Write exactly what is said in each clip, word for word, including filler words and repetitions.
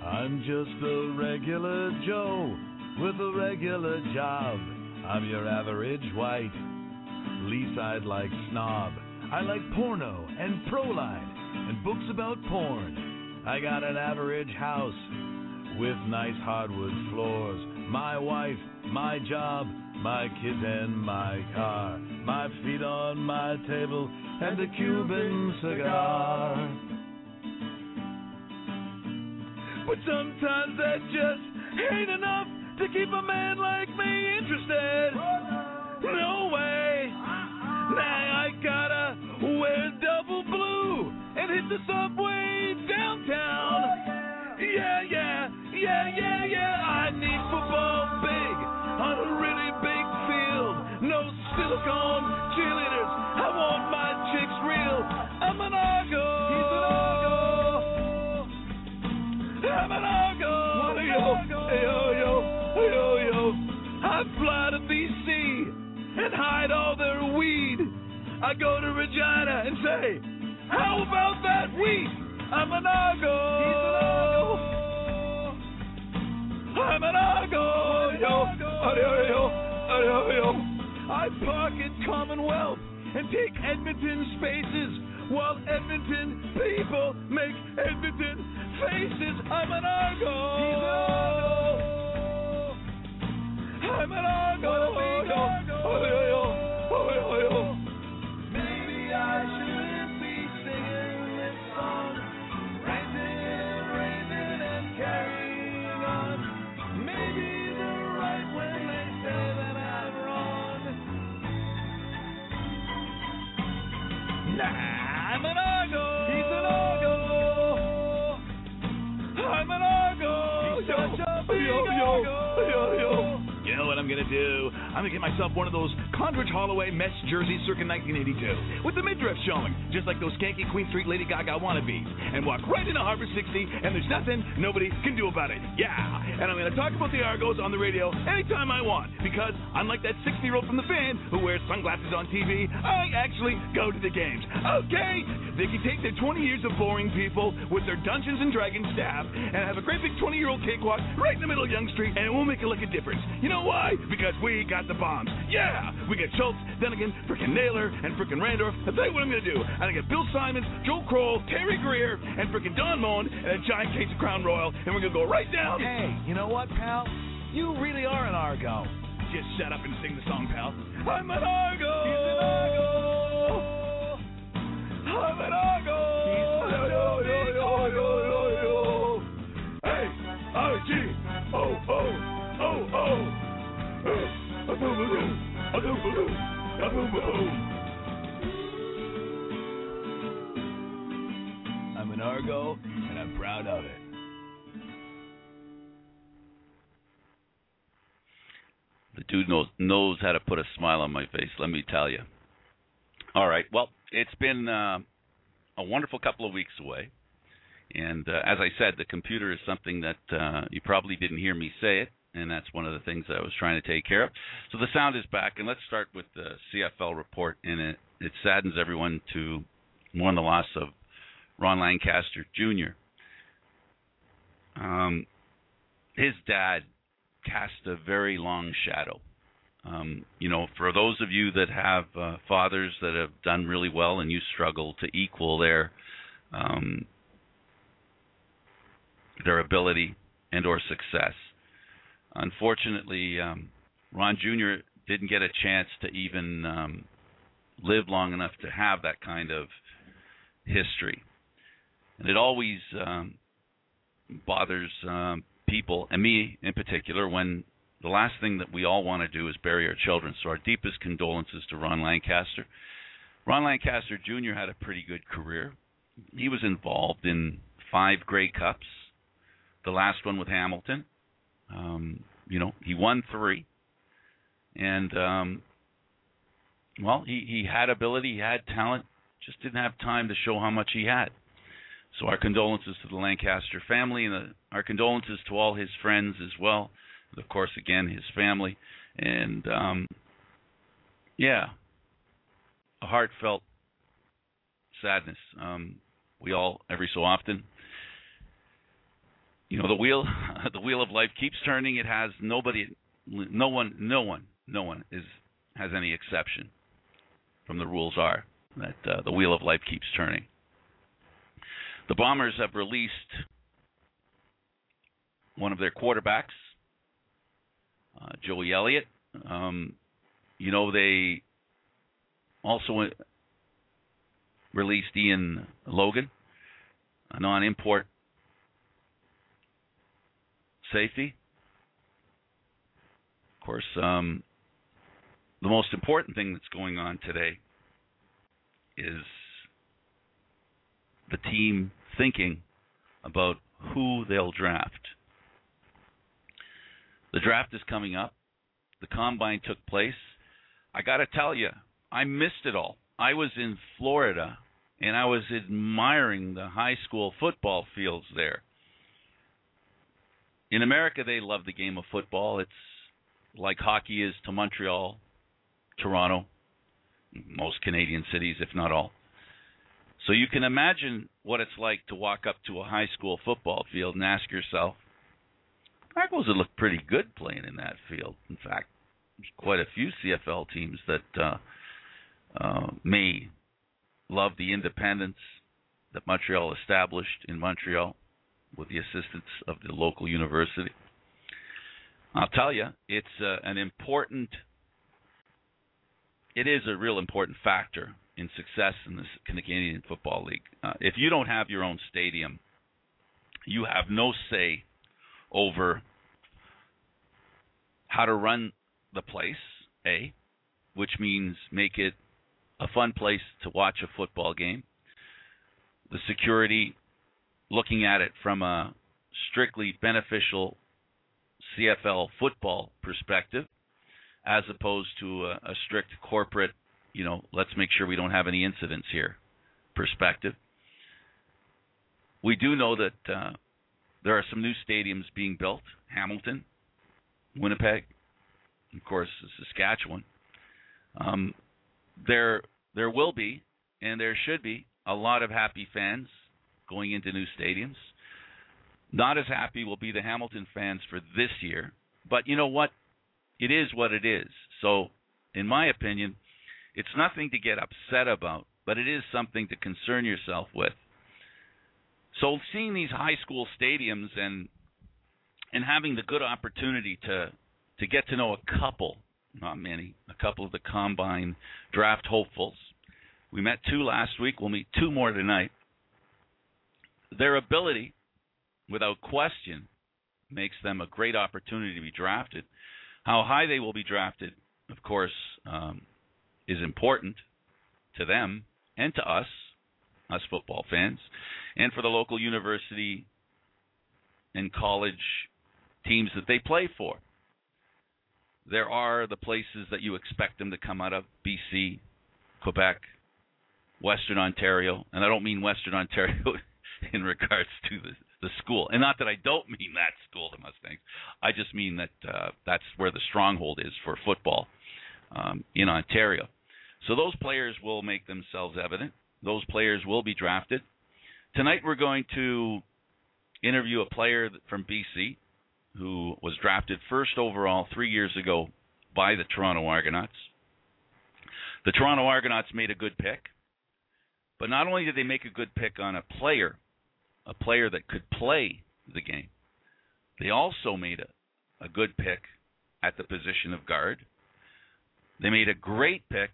I'm just a regular Joe with a regular job. I'm your average white Leaside like snob. I like porno and Proline and books about porn. I got an average house with nice hardwood floors. My wife, my job, my kids and my car. My feet on my table and a Cuban cigar. But sometimes that just ain't enough to keep a man like me interested. No way. Now I gotta wear double blue and hit the subway downtown. Yeah, yeah, yeah, yeah, yeah. I need football big on a really big field. No silicone cheerleaders. I want my chicks real. I'm an argo. He's an argo. I'm an argo. Yo, yo, yo, yo, yo. I fly to B C and hide all their weed. I go to Regina and say, how about that weed? I'm an argo. He's an argo. I'm an argo. Yo, yo, yo, yo, yo. I park at Commonwealth and take Edmonton spaces while Edmonton people make Edmonton faces. I'm an argo. He's an argo. I'm an argo. Oh, yo, oh, yo, yo, oh, yo, yo. Maybe I shouldn't be singing this song, ranting, raving, and carrying on. Maybe they're right when they say that I'm wrong. Nah, I'm an argo. He's an argo. I'm an argo. He's such a big yo, yo, argo. Yo, yo. You know what I'm going to do? I'm going to get myself one of those Condridge Holloway Mets jerseys circa nineteen eighty-two with the midriff showing, just like those skanky Queen Street Lady Gaga wannabes, and walk right into Harbor sixty, and there's nothing nobody can do about it. Yeah, and I'm going to talk about the Argos on the radio anytime I want, because unlike that sixty-year-old from the Fan who wears sunglasses on T V, I actually go to the games. Okay, they can take their twenty years of boring people with their Dungeons and Dragons staff and have a great big twenty-year-old cakewalk right in the middle of Yonge Street, and it won't make a lick of difference. You know why? Because we got the bombs. Yeah, we got Schultz, Dunnigan, frickin' Naylor, and frickin' Randorf. I'll tell you what I'm going to do. I'm going to get Bill Simons, Joe Kroll, Terry Greer, and frickin' Don Moen, and a giant case of Crown Royal, and we're going to go right down. Hey, you know what, pal? You really are an Argo. Just shut up and sing the song, pal. I'm an Argo. He's an Argo. I'm an Argo. He's yo, yo, yo, yo, yo, yo, yo. Hey, I G O O O O. I'm an Argo, and I'm proud of it. The dude knows knows how to put a smile on my face, let me tell you. All right, well, it's been uh, a wonderful couple of weeks away. And uh, as I said, the computer is something that uh, you probably didn't hear me say it, and that's one of the things that I was trying to take care of. So the sound is back, and let's start with the C F L report. And it, it saddens everyone to mourn the loss of Ron Lancaster Junior Um, his dad cast a very long shadow. Um, you know, for those of you that have uh, fathers that have done really well and you struggle to equal their um, their ability and or success, unfortunately, um, Ron Junior didn't get a chance to even um, live long enough to have that kind of history. And it always um, bothers um, people, and me in particular, when the last thing that we all want to do is bury our children. So our deepest condolences to Ron Lancaster. Ron Lancaster Junior had a pretty good career. He was involved in five Grey Cups, the last one with Hamilton. Um, you know, he won three. And, um, well, he, he had ability, he had talent, just didn't have time to show how much he had. So our condolences to the Lancaster family, and the, our condolences to all his friends as well. And of course, again, his family. And, um, yeah, a heartfelt sadness. Um, we all, every so often, you know, the wheel, the wheel of life keeps turning. It has nobody, no one, no one, no one is has any exception from the rules are that uh, the wheel of life keeps turning. The Bombers have released one of their quarterbacks, uh, Joey Elliott. Um, you know, they also released Ian Logan, a non-import safety. Of course, um, the most important thing that's going on today is the team thinking about who they'll draft. The draft is coming up. The combine took place. I got to tell you, I missed it all. I was in Florida, and I was admiring the high school football fields there. In America, they love the game of football. It's like hockey is to Montreal, Toronto, most Canadian cities, if not all. So you can imagine what it's like to walk up to a high school football field and ask yourself, Argos would look pretty good playing in that field. In fact, there's quite a few C F L teams that uh, uh, may love the independence that Montreal established in Montreal with the assistance of the local university. I'll tell you, it's uh, an important, it is a real important factor in success in, this, in the Canadian Football League. Uh, if you don't have your own stadium, you have no say over how to run the place, A, which means make it a fun place to watch a football game. The security, looking at it from a strictly beneficial C F L football perspective, as opposed to a, a strict corporate, you know, let's make sure we don't have any incidents here perspective. We do know that uh, there are some new stadiums being built. Hamilton, Winnipeg, of course, Saskatchewan. Um, there, there will be, and there should be, a lot of happy fans going into new stadiums. Not as happy will be the Hamilton fans for this year, but you know what? It is what it is. So, in my opinion, it's nothing to get upset about, but it is something to concern yourself with. So, seeing these high school stadiums and and having the good opportunity to to get to know a couple, not many, a couple of the combine draft hopefuls. We met two last week. We'll meet two more tonight. Their ability, without question, makes them a great opportunity to be drafted. How high they will be drafted, of course, um, is important to them and to us, us football fans, and for the local university and college teams that they play for. There are the places that you expect them to come out of: B C, Quebec, Western Ontario. And I don't mean Western Ontario in regards to the, the school. And not that I don't mean that school, the Mustangs. I just mean that uh, that's where the stronghold is for football um, in Ontario. So those players will make themselves evident. Those players will be drafted. Tonight we're going to interview a player from B C who was drafted first overall three years ago by the Toronto Argonauts. The Toronto Argonauts made a good pick, but not only did they make a good pick on a player, a player that could play the game, they also made a, a good pick at the position of guard. They made a great pick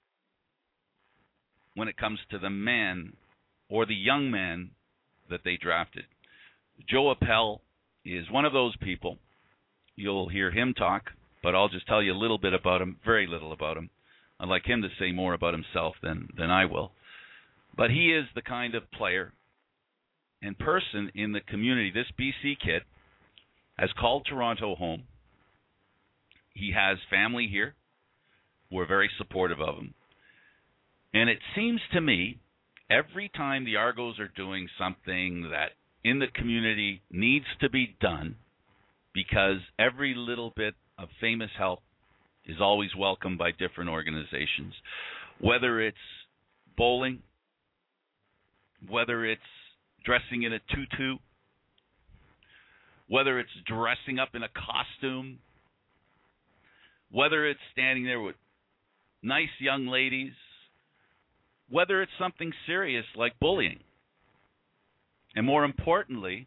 when it comes to the man or the young man that they drafted. Joe Appel is one of those people. You'll hear him talk, but I'll just tell you a little bit about him, very little about him. I'd like him to say more about himself than, than I will. But he is the kind of player and person in the community. This B C kid has called Toronto home. He has family here who are very supportive of him. And it seems to me, every time the Argos are doing something that in the community needs to be done, because every little bit of famous help is always welcomed by different organizations, whether it's bowling, whether it's dressing in a tutu, whether it's dressing up in a costume, whether it's standing there with nice young ladies, whether it's something serious like bullying. And more importantly,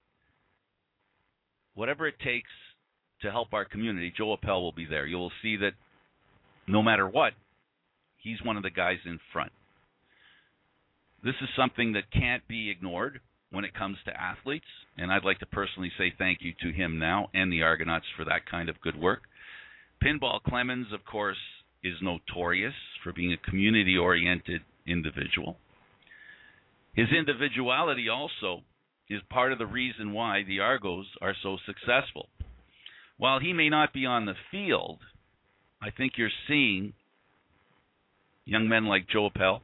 whatever it takes to help our community, Joe Appel will be there. You will see that no matter what, he's one of the guys in front. This is something that can't be ignored when it comes to athletes, and I'd like to personally say thank you to him now and the Argonauts for that kind of good work. Pinball Clemens, of course, is notorious for being a community-oriented individual. His individuality also is part of the reason why the Argos are so successful. While he may not be on the field, I think you're seeing young men like Joe Appel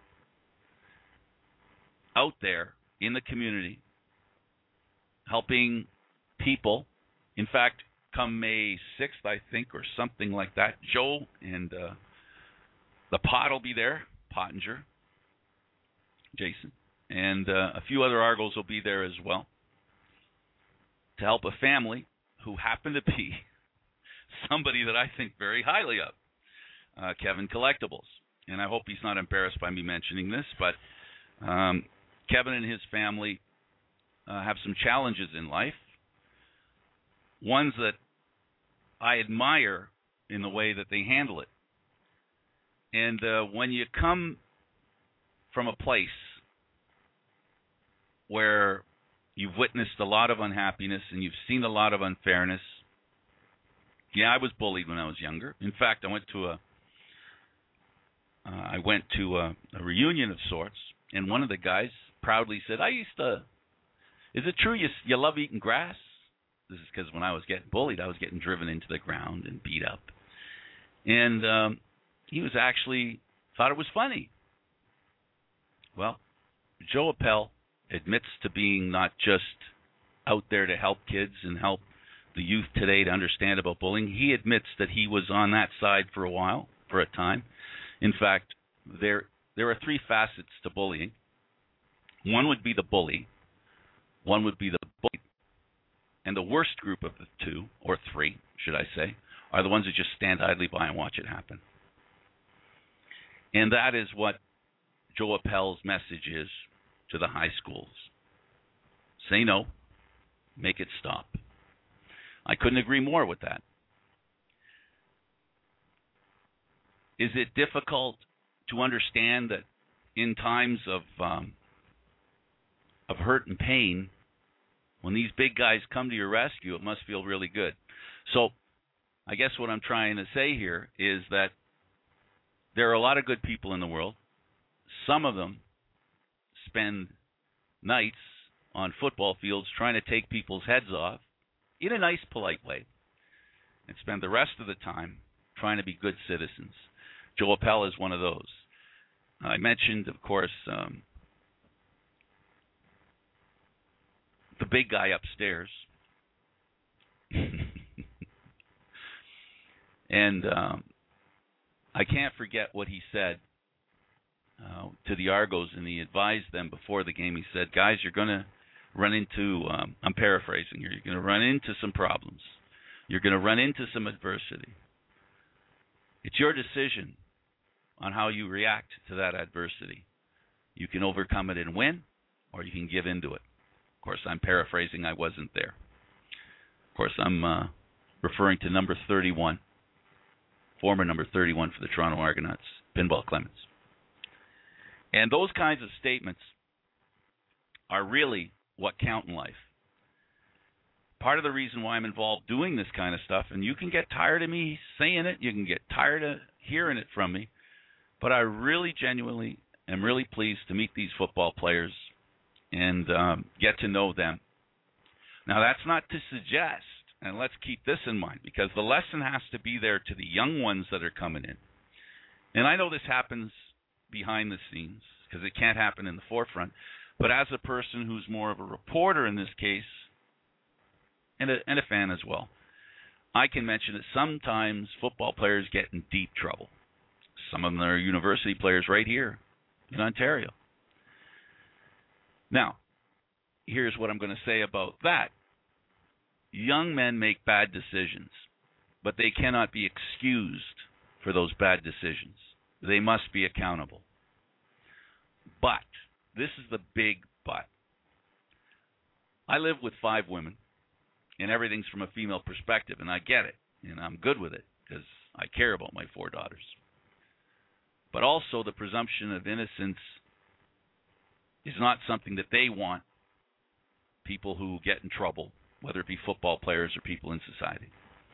out there in the community helping people. In fact, come May sixth, I think, or something like that, Joe and uh, the Pot will be there, Pottinger, Jason, and uh, a few other Argos will be there as well to help a family who happen to be somebody that I think very highly of, uh, Kevin Collectibles. And I hope he's not embarrassed by me mentioning this, but um, Kevin and his family uh, have some challenges in life, ones that I admire in the way that they handle it. And uh, when you come from a place where you've witnessed a lot of unhappiness and you've seen a lot of unfairness, yeah, I was bullied when I was younger. In fact, I went to a uh, I went to a, a reunion of sorts, and one of the guys proudly said, "I used to. Is it true you you love eating grass?" This is because when I was getting bullied, I was getting driven into the ground and beat up, and um, he was actually thought it was funny. Well, Joe Appel admits to being not just out there to help kids and help the youth today to understand about bullying. He admits that he was on that side for a while, for a time. In fact, there there are three facets to bullying. One would be the bully. One would be the bullied. And the worst group of the two, or three, should I say, are the ones that just stand idly by and watch it happen. And that is what Joe Appel's message is to the high schools. Say no. Make it stop. I couldn't agree more with that. Is it difficult to understand that in times of um, of hurt and pain, when these big guys come to your rescue, it must feel really good? So I guess what I'm trying to say here is that there are a lot of good people in the world. Some of them spend nights on football fields trying to take people's heads off in a nice, polite way, and spend the rest of the time trying to be good citizens. Joe Appel is one of those. I mentioned, of course, um, the big guy upstairs. And um, I can't forget what he said uh, to the Argos, and he advised them before the game. He said, guys, you're going to run into, um, I'm paraphrasing here, you're going to run into some problems. You're going to run into some adversity. It's your decision on how you react to that adversity. You can overcome it and win, or you can give into it. Of course, I'm paraphrasing. I wasn't there. Of course, I'm uh, referring to number thirty-one, former number thirty-one for the Toronto Argonauts, Pinball Clemens. And those kinds of statements are really what count in life. Part of the reason why I'm involved doing this kind of stuff, and you can get tired of me saying it, you can get tired of hearing it from me, but I really genuinely am really pleased to meet these football players and um, get to know them. Now, that's not to suggest, and let's keep this in mind, because the lesson has to be there to the young ones that are coming in. And I know this happens behind the scenes because it can't happen in the forefront, but as a person who's more of a reporter in this case, and a, and a fan as well, I can mention that sometimes football players get in deep trouble. Some of them are university players right here in Ontario. Now, here's what I'm going to say about that. young men make bad decisions, but they cannot be excused for those bad decisions. They must be accountable. But, this is the big but. I live with five women, and everything's from a female perspective, and I get it, and I'm good with it, because I care about my four daughters. But also, the presumption of innocence is not something that they want people who get in trouble, whether it be football players or people in society.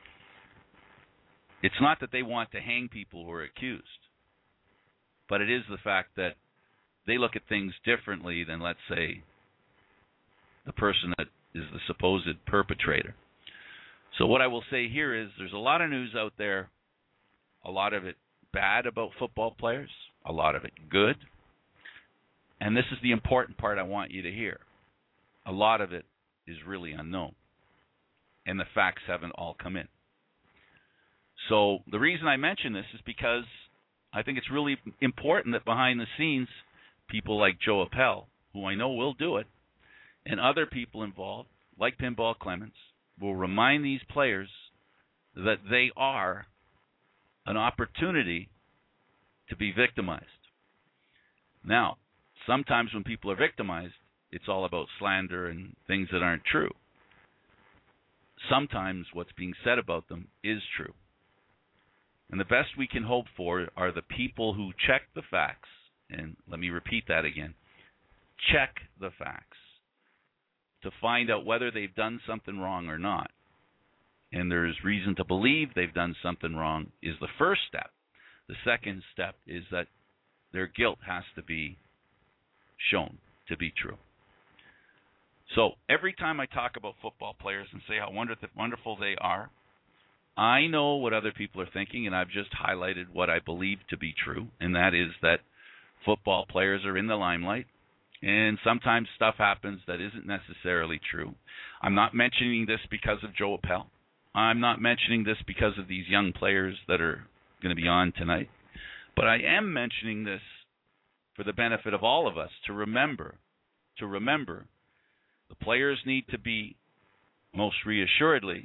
It's not that they want to hang people who are accused, but it is the fact that they look at things differently than, let's say, the person that is the supposed perpetrator. So what I will say here is there's a lot of news out there, a lot of it bad about football players, a lot of it good, and this is the important part I want you to hear. A lot of it is really unknown, and the facts haven't all come in. So the reason I mention this is because I think it's really important that behind the scenes, people like Joe Appel, who I know will do it, and other people involved, like Pinball Clemens, will remind these players that they are an opportunity to be victimized. Now, sometimes when people are victimized, it's all about slander and things that aren't true. Sometimes what's being said about them is true. And the best we can hope for are the people who check the facts, and let me repeat that again, check the facts to find out whether they've done something wrong or not. And there's reason to believe they've done something wrong is the first step. The second step is that their guilt has to be shown to be true. So every time I talk about football players and say how wonderful they are, I know what other people are thinking, and I've just highlighted what I believe to be true, and that is that football players are in the limelight, and sometimes stuff happens that isn't necessarily true. I'm not mentioning this because of Joe Appel. I'm not mentioning this because of these young players that are going to be on tonight. But I am mentioning this for the benefit of all of us to remember, to remember the players need to be most reassuredly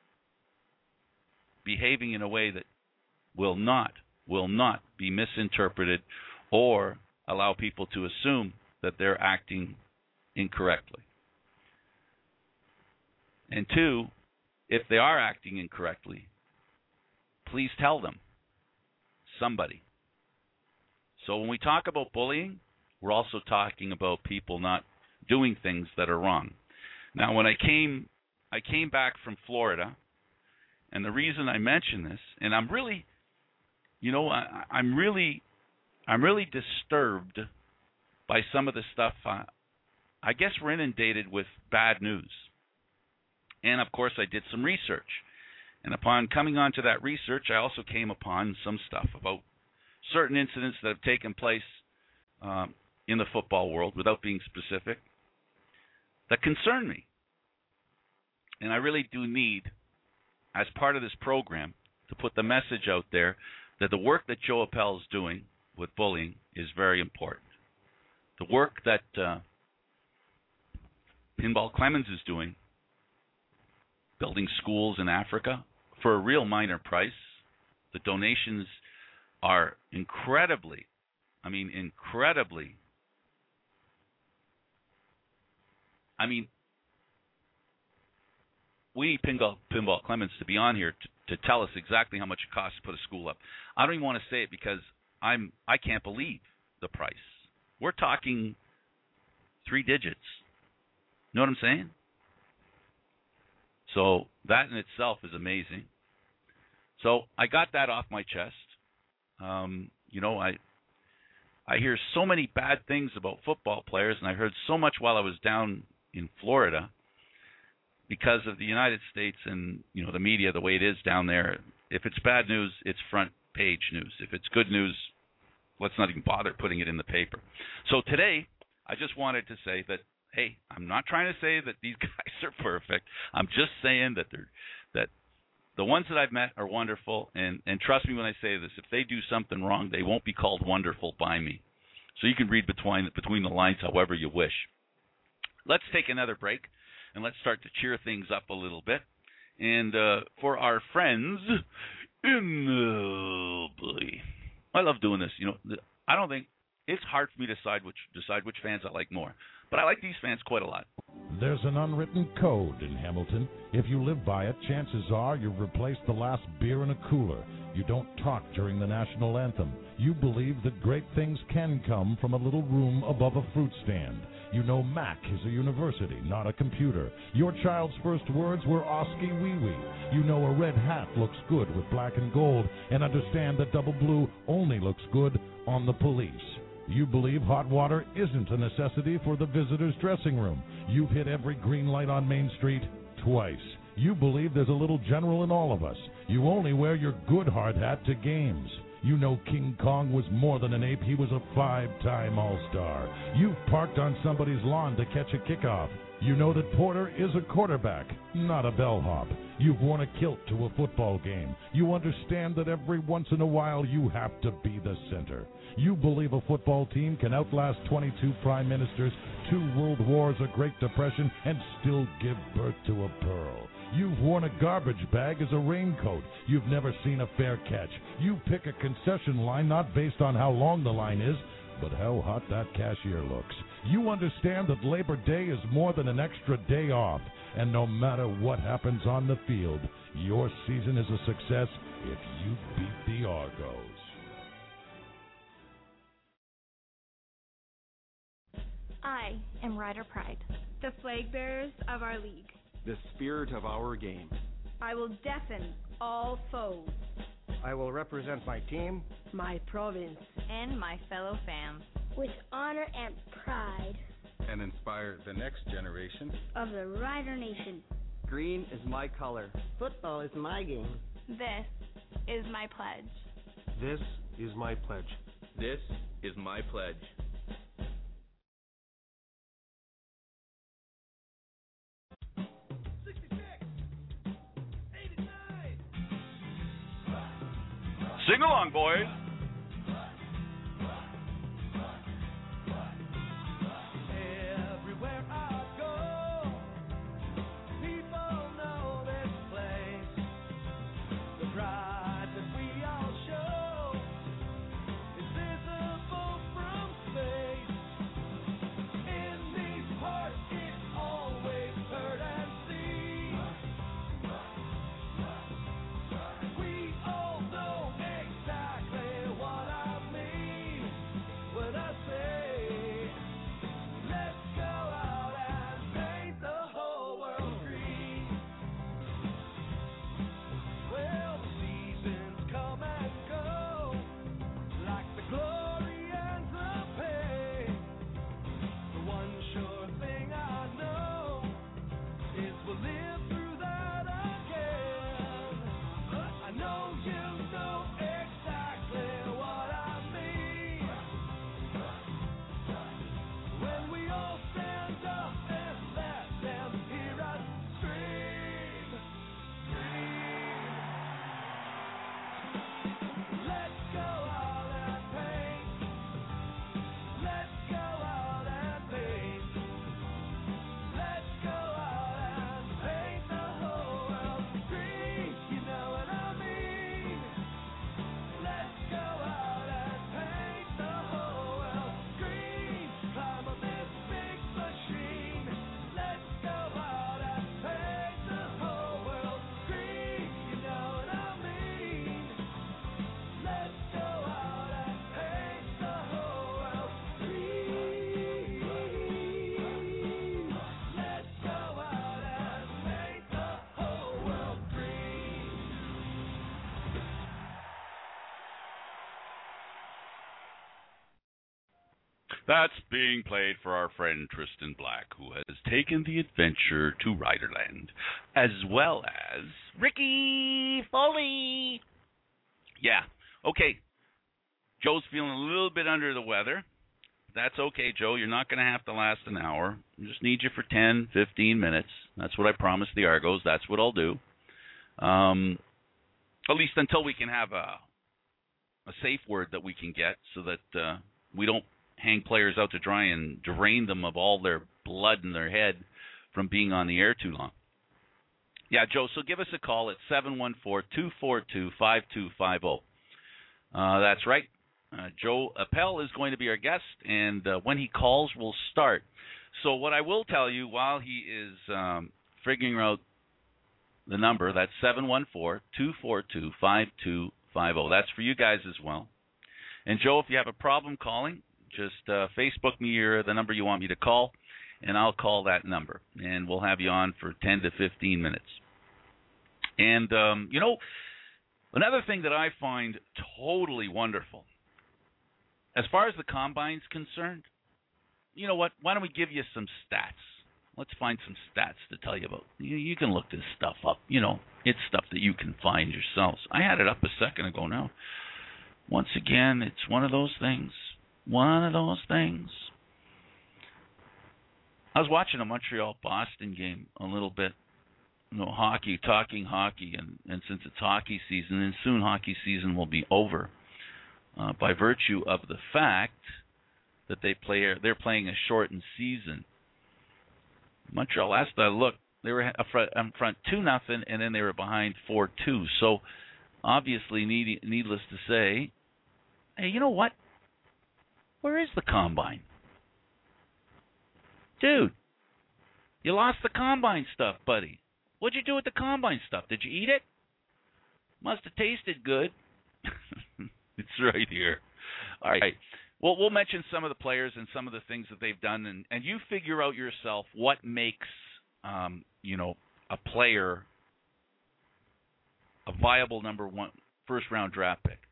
behaving in a way that will not, will not be misinterpreted or allow people to assume that they're acting incorrectly. And two, if they are acting incorrectly, please tell them, somebody. So when we talk about bullying, we're also talking about people not doing things that are wrong. Now, when I came, I came back from Florida, and the reason I mention this, and I'm really, you know, I, I'm really, I'm really disturbed by some of the stuff. Uh, I guess we're inundated with bad news. And, of course, I did some research. And upon coming onto that research, I also came upon some stuff about certain incidents that have taken place um, in the football world, without being specific, that concern me. And I really do need, as part of this program, to put the message out there that the work that Joe Appel is doing with bullying is very important. The work that uh, Pinball Clemens is doing, building schools in Africa for a real minor price. The donations are incredibly, I mean, incredibly, I mean, we need Pinball, Pinball Clemens to be on here to, to tell us exactly how much it costs to put a school up. I don't even want to say it because I'm, I can't believe the price. We're talking three digits. You know what I'm saying? So that in itself is amazing. So I got that off my chest. Um, you know, I I hear so many bad things about football players, and I heard so much while I was down in Florida because of the United States and, you know, the media, the way it is down there. If it's bad news, it's front page news. If it's good news, let's not even bother putting it in the paper. So today, I just wanted to say that, hey, I'm not trying to say that these guys are perfect. I'm just saying that they're that the ones that I've met are wonderful, and, and trust me when I say this, if they do something wrong, they won't be called wonderful by me. So you can read between between the lines however you wish. Let's take another break. and let's start to cheer things up a little bit. And uh, for our friends in, oh boy, I love doing this. You know, I don't think it's hard for me to decide which decide which fans I like more, but I like these fans quite a lot. There's an unwritten code in Hamilton. If you live by it, chances are you've replaced the last beer in a cooler. You don't talk during the national anthem. You believe that great things can come from a little room above a fruit stand. You know Mac is a university, not a computer. Your child's first words were Oski Wee Wee. You know a red hat looks good with black and gold, and understand that double blue only looks good on the police. You believe hot water isn't a necessity for the visitor's dressing room. You've hit every green light on Main Street twice. You believe there's a little general in all of us. You only wear your good hard hat to games. You know King Kong was more than an ape. He was a five-time All-Star. You've parked on somebody's lawn to catch a kickoff. You know that Porter is a quarterback, not a bellhop. You've worn a kilt to a football game. You understand that every once in a while you have to be the center. You believe a football team can outlast twenty-two prime ministers, two world wars, a Great Depression, and still give birth to a pearl. You've worn a garbage bag as a raincoat. You've never seen a fair catch. You pick a concession line not based on how long the line is, but how hot that cashier looks. You understand that Labor Day is more than an extra day off, and no matter what happens on the field, your season is a success if you beat the Argos. I am Rider Pride, the flag bearers of our league, the spirit of our game. I will deafen all foes. I will represent my team, my province, and my fellow fans with honor and pride, and inspire the next generation of the Rider Nation. Green is my color. Football is my game. This is my pledge. This is my pledge. This is my pledge. Sing along, boys. Everywhere I go, people know this place. The pride that we all show is visible from space. In these parts, it's always heard and seen. We all know exactly what I mean when I say, let's go out and paint the whole world green. Well, the seasons come and go, like the glory and the pain. The one sure thing I know is we'll live through that again. I know you know exactly what I mean when we all stand up and let them hear us scream, scream. Let's go out and paint. Let's go out and paint. Let's go out and paint the whole world green. You know what I mean? Let's go out and paint the whole world green. Climb on this big machine. Let's go out and paint the whole world green. You know what I mean? Let's go out and paint the whole world green. Let's go out and paint the whole world green. That's being played for our friend Tristan Black, who has taken the adventure to Riderland, as well as Ricky Foley. Yeah, okay. Joe's feeling a little bit under the weather. That's okay, Joe. You're not going to have to last an hour. I just need you for ten, fifteen minutes. That's what I promised the Argos. That's what I'll do. Um, at least until we can have a a safe word that we can get so that uh, we don't hang players out to dry and drain them of all their blood in their head from being on the air too long. Yeah, Joe, so give us a call at seven one four, two four two, five two five zero. Uh, that's right. Uh, Joe Appel is going to be our guest, and uh, when he calls, we'll start. So what I will tell you while he is um, figuring out the number, that's seven one four, two four two, five two five zero. That's for you guys as well. And, Joe, if you have a problem calling, just uh, Facebook me or the number you want me to call, and I'll call that number, and we'll have you on for ten to fifteen minutes. And, um, you know, another thing that I find totally wonderful, as far as the Combine's concerned, you know what, why don't we give you some stats? Let's find some stats to tell you about. You, you can look this stuff up. You know, it's stuff that you can find yourselves. I had it up a second ago now. Once again, it's one of those things. One of those things. I was watching a Montreal-Boston game a little bit. You know, hockey, talking hockey, and, and since it's hockey season, and soon hockey season will be over, uh, by virtue of the fact that they play, they're playing a shortened season. Montreal, last I looked, they were up front, up front two nothing, and then they were behind four two. So, obviously, need, needless to say, hey, you know what? Where is the Combine? Dude, you lost the Combine stuff, buddy. What'd you do with the Combine stuff? Did you eat it? Must have tasted good. It's right here. All right. Well, we'll mention some of the players and some of the things that they've done, and, and you figure out yourself what makes, um, you know, a player a viable number one first-round draft pick.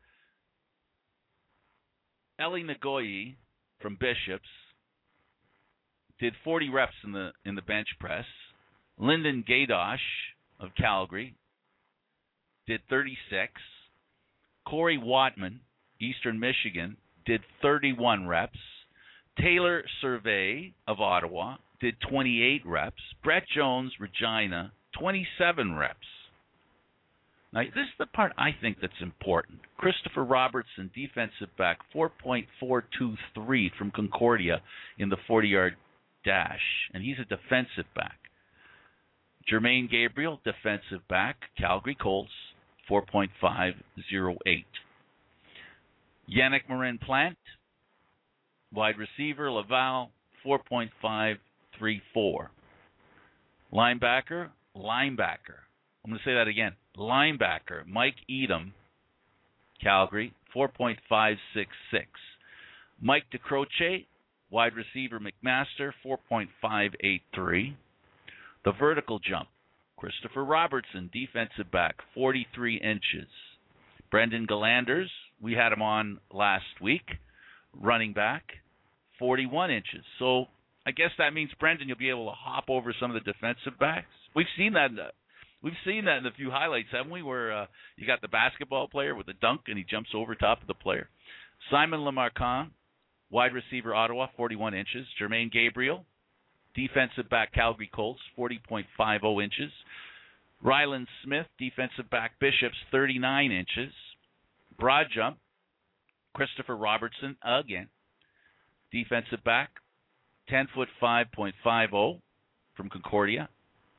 Eli Nagoyi from Bishops did forty reps in the in the bench press. Lyndon Gaydosh of Calgary did thirty-six. Corey Watman, Eastern Michigan, did thirty-one reps. Taylor Survey of Ottawa did twenty-eight reps. Brett Jones, Regina, twenty-seven reps. Now, this is the part I think that's important. Christopher Robertson, defensive back, four point four two three from Concordia in the forty-yard dash, and he's a defensive back. Jermaine Gabriel, defensive back, Calgary Colts, four point five oh eight. Yannick Morin-Plant, wide receiver, Laval, four point five three four. Linebacker, linebacker. I'm going to say that again. Linebacker, Mike Edom, Calgary, four point five six six. Mike DeCroce, wide receiver, McMaster, four point five eight three. The vertical jump, Christopher Robertson, defensive back, forty-three inches. Brendan Galanders, we had him on last week, running back, forty-one inches. So I guess that means, Brendan, you'll be able to hop over some of the defensive backs. We've seen that. Uh, we've seen that in a few highlights, haven't we? Where uh, you got the basketball player with the dunk and he jumps over top of the player. Simon Lamarcon, wide receiver, Ottawa, forty-one inches. Jermaine Gabriel, defensive back, Calgary Colts, forty point five oh inches. Ryland Smith, defensive back, Bishops, thirty-nine inches. Broad jump, Christopher Robertson, again, defensive back, ten foot five point five oh from Concordia.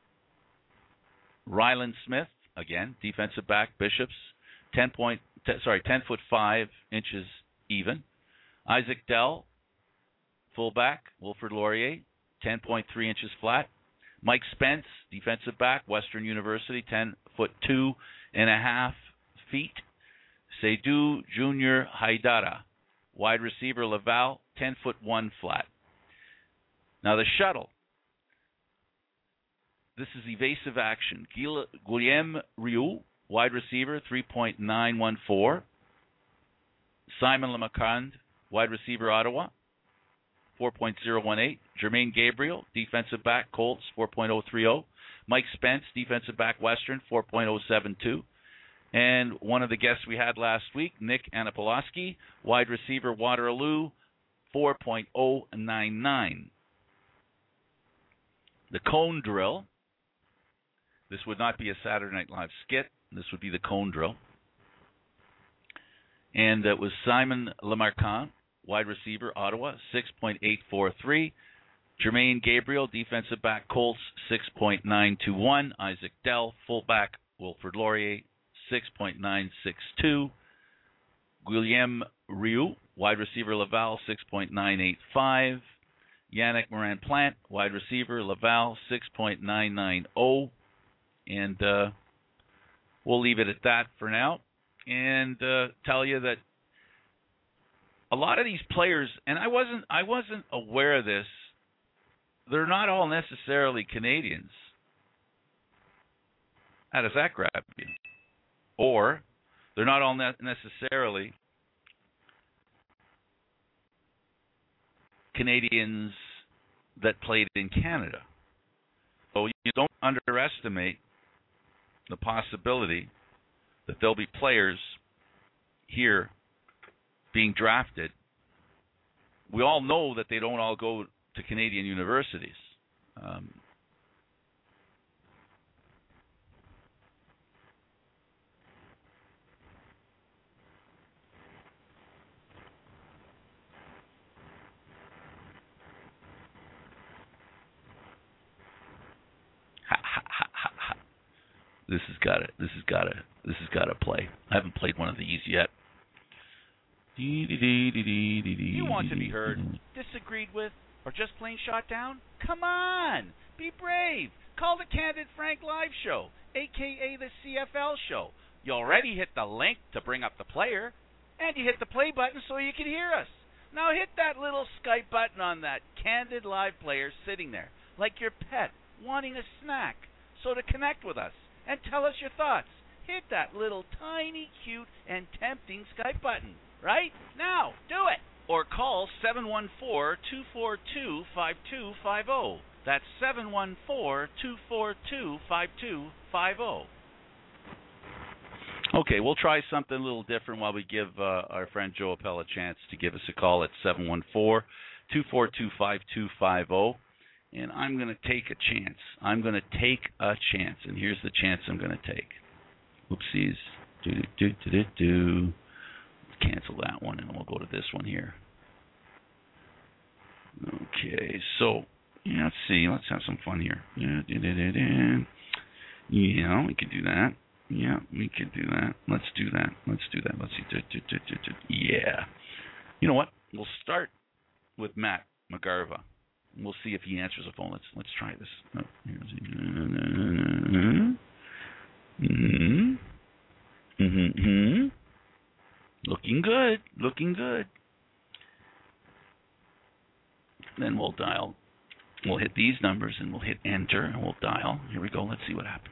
Ryland Smith, again, defensive back, Bishops, ten point, t- sorry, ten foot five inches even. Isaac Dell, fullback, Wilfrid Laurier, ten point three inches flat. Mike Spence, defensive back, Western University, ten foot two and a half feet. Seydou Junior Haidara, wide receiver, Laval, ten foot one flat. Now the shuttle. This is evasive action. Guillaume Rioux, wide receiver, three point nine one four. Simon Lamarcand, wide receiver, Ottawa, four point oh one eight. Jermaine Gabriel, defensive back, Colts, four point oh three oh. Mike Spence, defensive back, Western, four point oh seven two. And one of the guests we had last week, Nick Anapolosky, wide receiver, Waterloo, four point oh nine nine. The cone drill. This would not be a Saturday Night Live skit. This would be the cone drill. And it was Simon Lamarcand, wide receiver, Ottawa, six point eight four three. Jermaine Gabriel, defensive back, Colts, six point nine two one. Isaac Dell, fullback, Wilfrid Laurier, six point nine six two. Guillaume Rioux, wide receiver, Laval, six point nine eight five. Yannick Morin-Plant, wide receiver, Laval, six point nine nine zero. And uh, we'll leave it at that for now and uh, tell you that a lot of these players, and I wasn't I wasn't aware of this, they're not all necessarily Canadians. How does that grab you? Or they're not all ne- necessarily Canadians that played in Canada. So you don't underestimate the possibility that there'll be players here being drafted. We all know that they don't all go to Canadian universities. Um, This has got to. This has got to. This has got to play. I haven't played one of these yet. You want to be heard, disagreed with, or just plain shot down? Come on, be brave. Call the Candid Frank Live Show, aka the C F L Show. You already hit the link to bring up the player, and you hit the play button so you can hear us. Now hit that little Skype button on that Candid Live player sitting there, like your pet wanting a snack. So to connect with us and tell us your thoughts, hit that little tiny, cute, and tempting Skype button. Right? Now, do it! Or call seven one four, two four two, five two five zero. That's seven one four, two four two, five two five zero. Okay, we'll try something a little different while we give uh, our friend Joe Appel a chance to give us a call at seven one four, two four two, five two five zero. And I'm going to take a chance. I'm going to take a chance. And here's the chance I'm going to take. Oopsies. Do, do, do, do, do. Cancel that one, and we'll go to this one here. Okay, so yeah, let's see. Let's have some fun here. Yeah, da, da, da, da. Yeah, we could do that. Yeah, we could do that. Let's do that. Let's do that. Let's see. Da, da, da, da, da. Yeah. You know what? We'll start with Matt McGarva. We'll see if he answers the phone. Let's let's try this. Oh, mm-hmm. Mm-hmm. Mm-hmm. Looking good. Looking good. Then we'll dial. We'll hit these numbers and we'll hit enter and we'll dial. Here we go. Let's see what happens.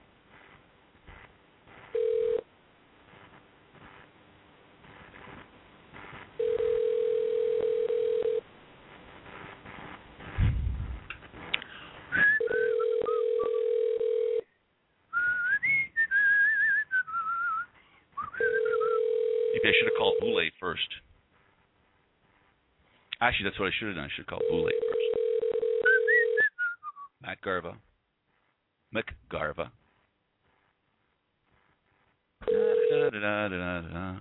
Maybe I should have called Boulay first. Actually, that's what I should have done. I should have called Boulay first. Matt Garva. McGarva. Da, da, da, da, da, da.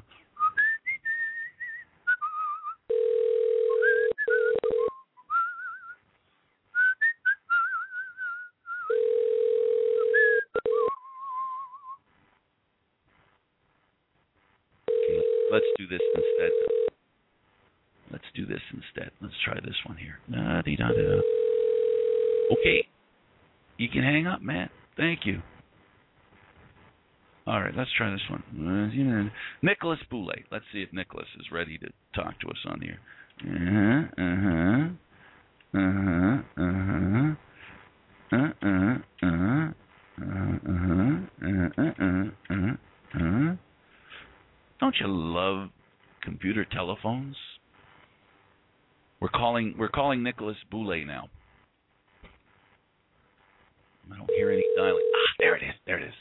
Let's do this instead. Let's do this instead. Let's try this one here. Da-dee-da-da-da. Okay. You can hang up, Matt. Thank you. All right, let's try this one. Uh, Nicholas Boulay. Let's see if Nicholas is ready to talk to us on here. Uh-huh, uh-huh, uh-huh, uh-huh, uh-huh, uh-huh, uh-huh, uh-huh, uh-huh. Don't you love computer telephones? We're calling we're calling Nicholas Boulay now. I don't hear any dialing. Ah, there it is. There it is.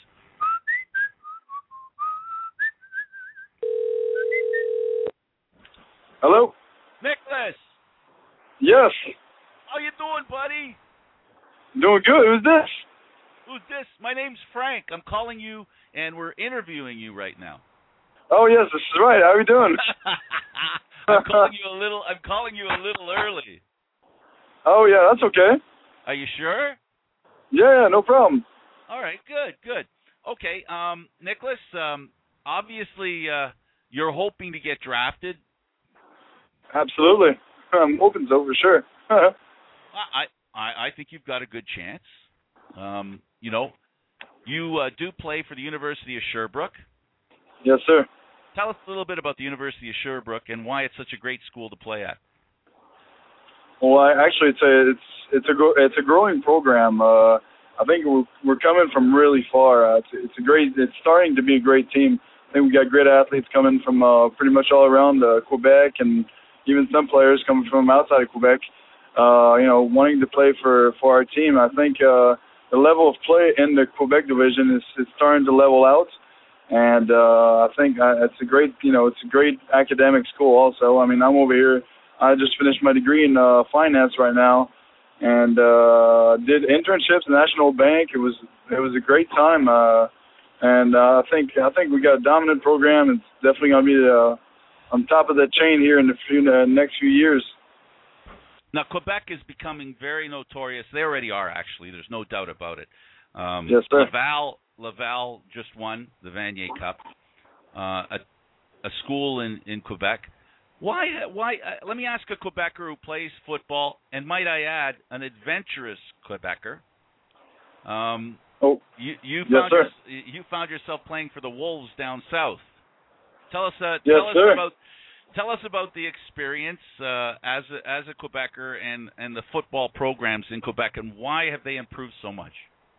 Hello? Nicholas! Yes. How you doing, buddy? Doing good. Who's this? Who's this? My name's Frank. I'm calling you, and we're interviewing you right now. Oh, yes, this is right. How are you doing? I'm calling you a little. I'm calling you a little early. Oh, yeah, that's okay. Are you sure? Yeah, yeah, no problem. All right, good, good. Okay, um, Nicholas, um, obviously uh, you're hoping to get drafted. Absolutely. I'm hoping so, for sure. I, I I think you've got a good chance. Um, you know, you uh, do play for the University of Sherbrooke. Yes, sir. Tell us a little bit about the University of Sherbrooke and why it's such a great school to play at. Well, I, actually, it's a it's it's a gro- it's a growing program. Uh, I think we're we're coming from really far. Uh, it's, it's a great. It's starting to be a great team. I think we got great athletes coming from uh, pretty much all around uh, Quebec, and even some players coming from outside of Quebec. Uh, you know, wanting to play for for our team. I think uh, the level of play in the Quebec division is, is starting to level out. And uh, I think uh, it's a great, you know, it's a great academic school also. I mean, I'm over here. I just finished my degree in uh, finance right now, and uh, did internships at National Bank. It was it was a great time, uh, and uh, I think I think we got a dominant program. It's definitely going to be uh, on top of the chain here in the, few, the next few years. Now, Quebec is becoming very notorious. They already are, actually. There's no doubt about it. Um, yes, sir. Laval, Laval just won the Vanier Cup, uh, a, a school in, in Quebec. Why? Why? Uh, let me ask a Quebecer who plays football, and might I add, an adventurous Quebecer. Um, oh, you, you yes, found sir. your, you found yourself playing for the Wolves down south. Tell us. Uh, yes, tell us sir. about. Tell us about the experience uh, as a, as a Quebecer and, and the football programs in Quebec, and why have they improved so much?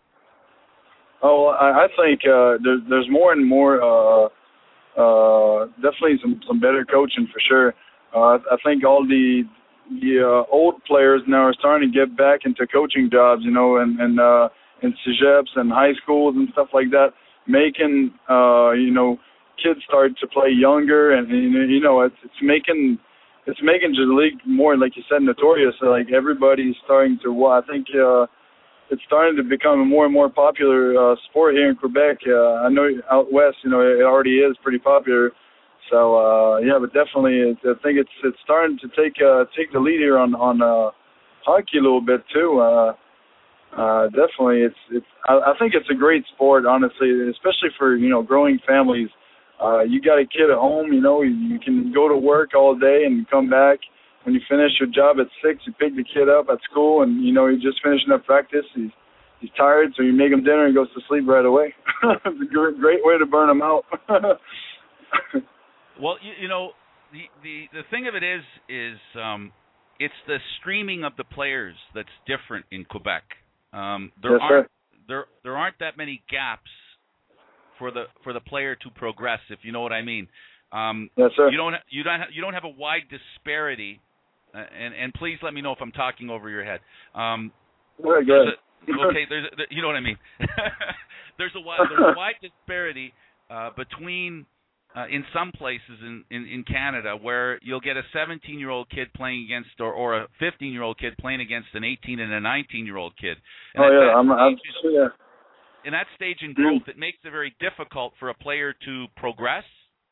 Oh, I, I think uh, there, there's more and more. Uh, uh, definitely some, some better coaching for sure. Uh, I think all the the uh, old players now are starting to get back into coaching jobs, you know, and and uh, in cegeps and high schools and stuff like that, making uh, you know. kids start to play younger, and you know it's it's making it's making the league more, like you said, notorious. So, like everybody's starting to. Well, I think uh, it's starting to become a more and more popular uh, sport here in Quebec. Uh, I know out west, you know, it already is pretty popular. So uh, yeah, but definitely, it's, I think it's it's starting to take uh, take the lead here on on uh, hockey a little bit too. Uh, uh, definitely, it's it's. I, I think it's a great sport, honestly, especially for you know growing families. Uh, you got a kid at home, you know, you, you can go to work all day and come back. When you finish your job at six, you pick the kid up at school, and, you know, he's just finishing up practice. He's he's tired, so you make him dinner and he goes to sleep right away. It's a great, great way to burn him out. Well, you, you know, the, the, the thing of it is, is um, it's the streaming of the players that's different in Quebec. Um, there yes, aren't sir. there there aren't that many gaps for the for the player to progress, if you know what I mean. Um, yes, sir. You don't you don't you don't have a wide disparity, uh, and and please let me know if I'm talking over your head. Um, Very good. There's a, okay, there's a, you know what I mean. there's a wide there's a wide disparity uh, between uh, in some places in, in in Canada where you'll get a seventeen-year-old kid playing against or or a fifteen-year-old kid playing against an eighteen and a nineteen-year-old kid. And oh yeah, I'm, I'm yeah. In that stage in growth, it makes it very difficult for a player to progress.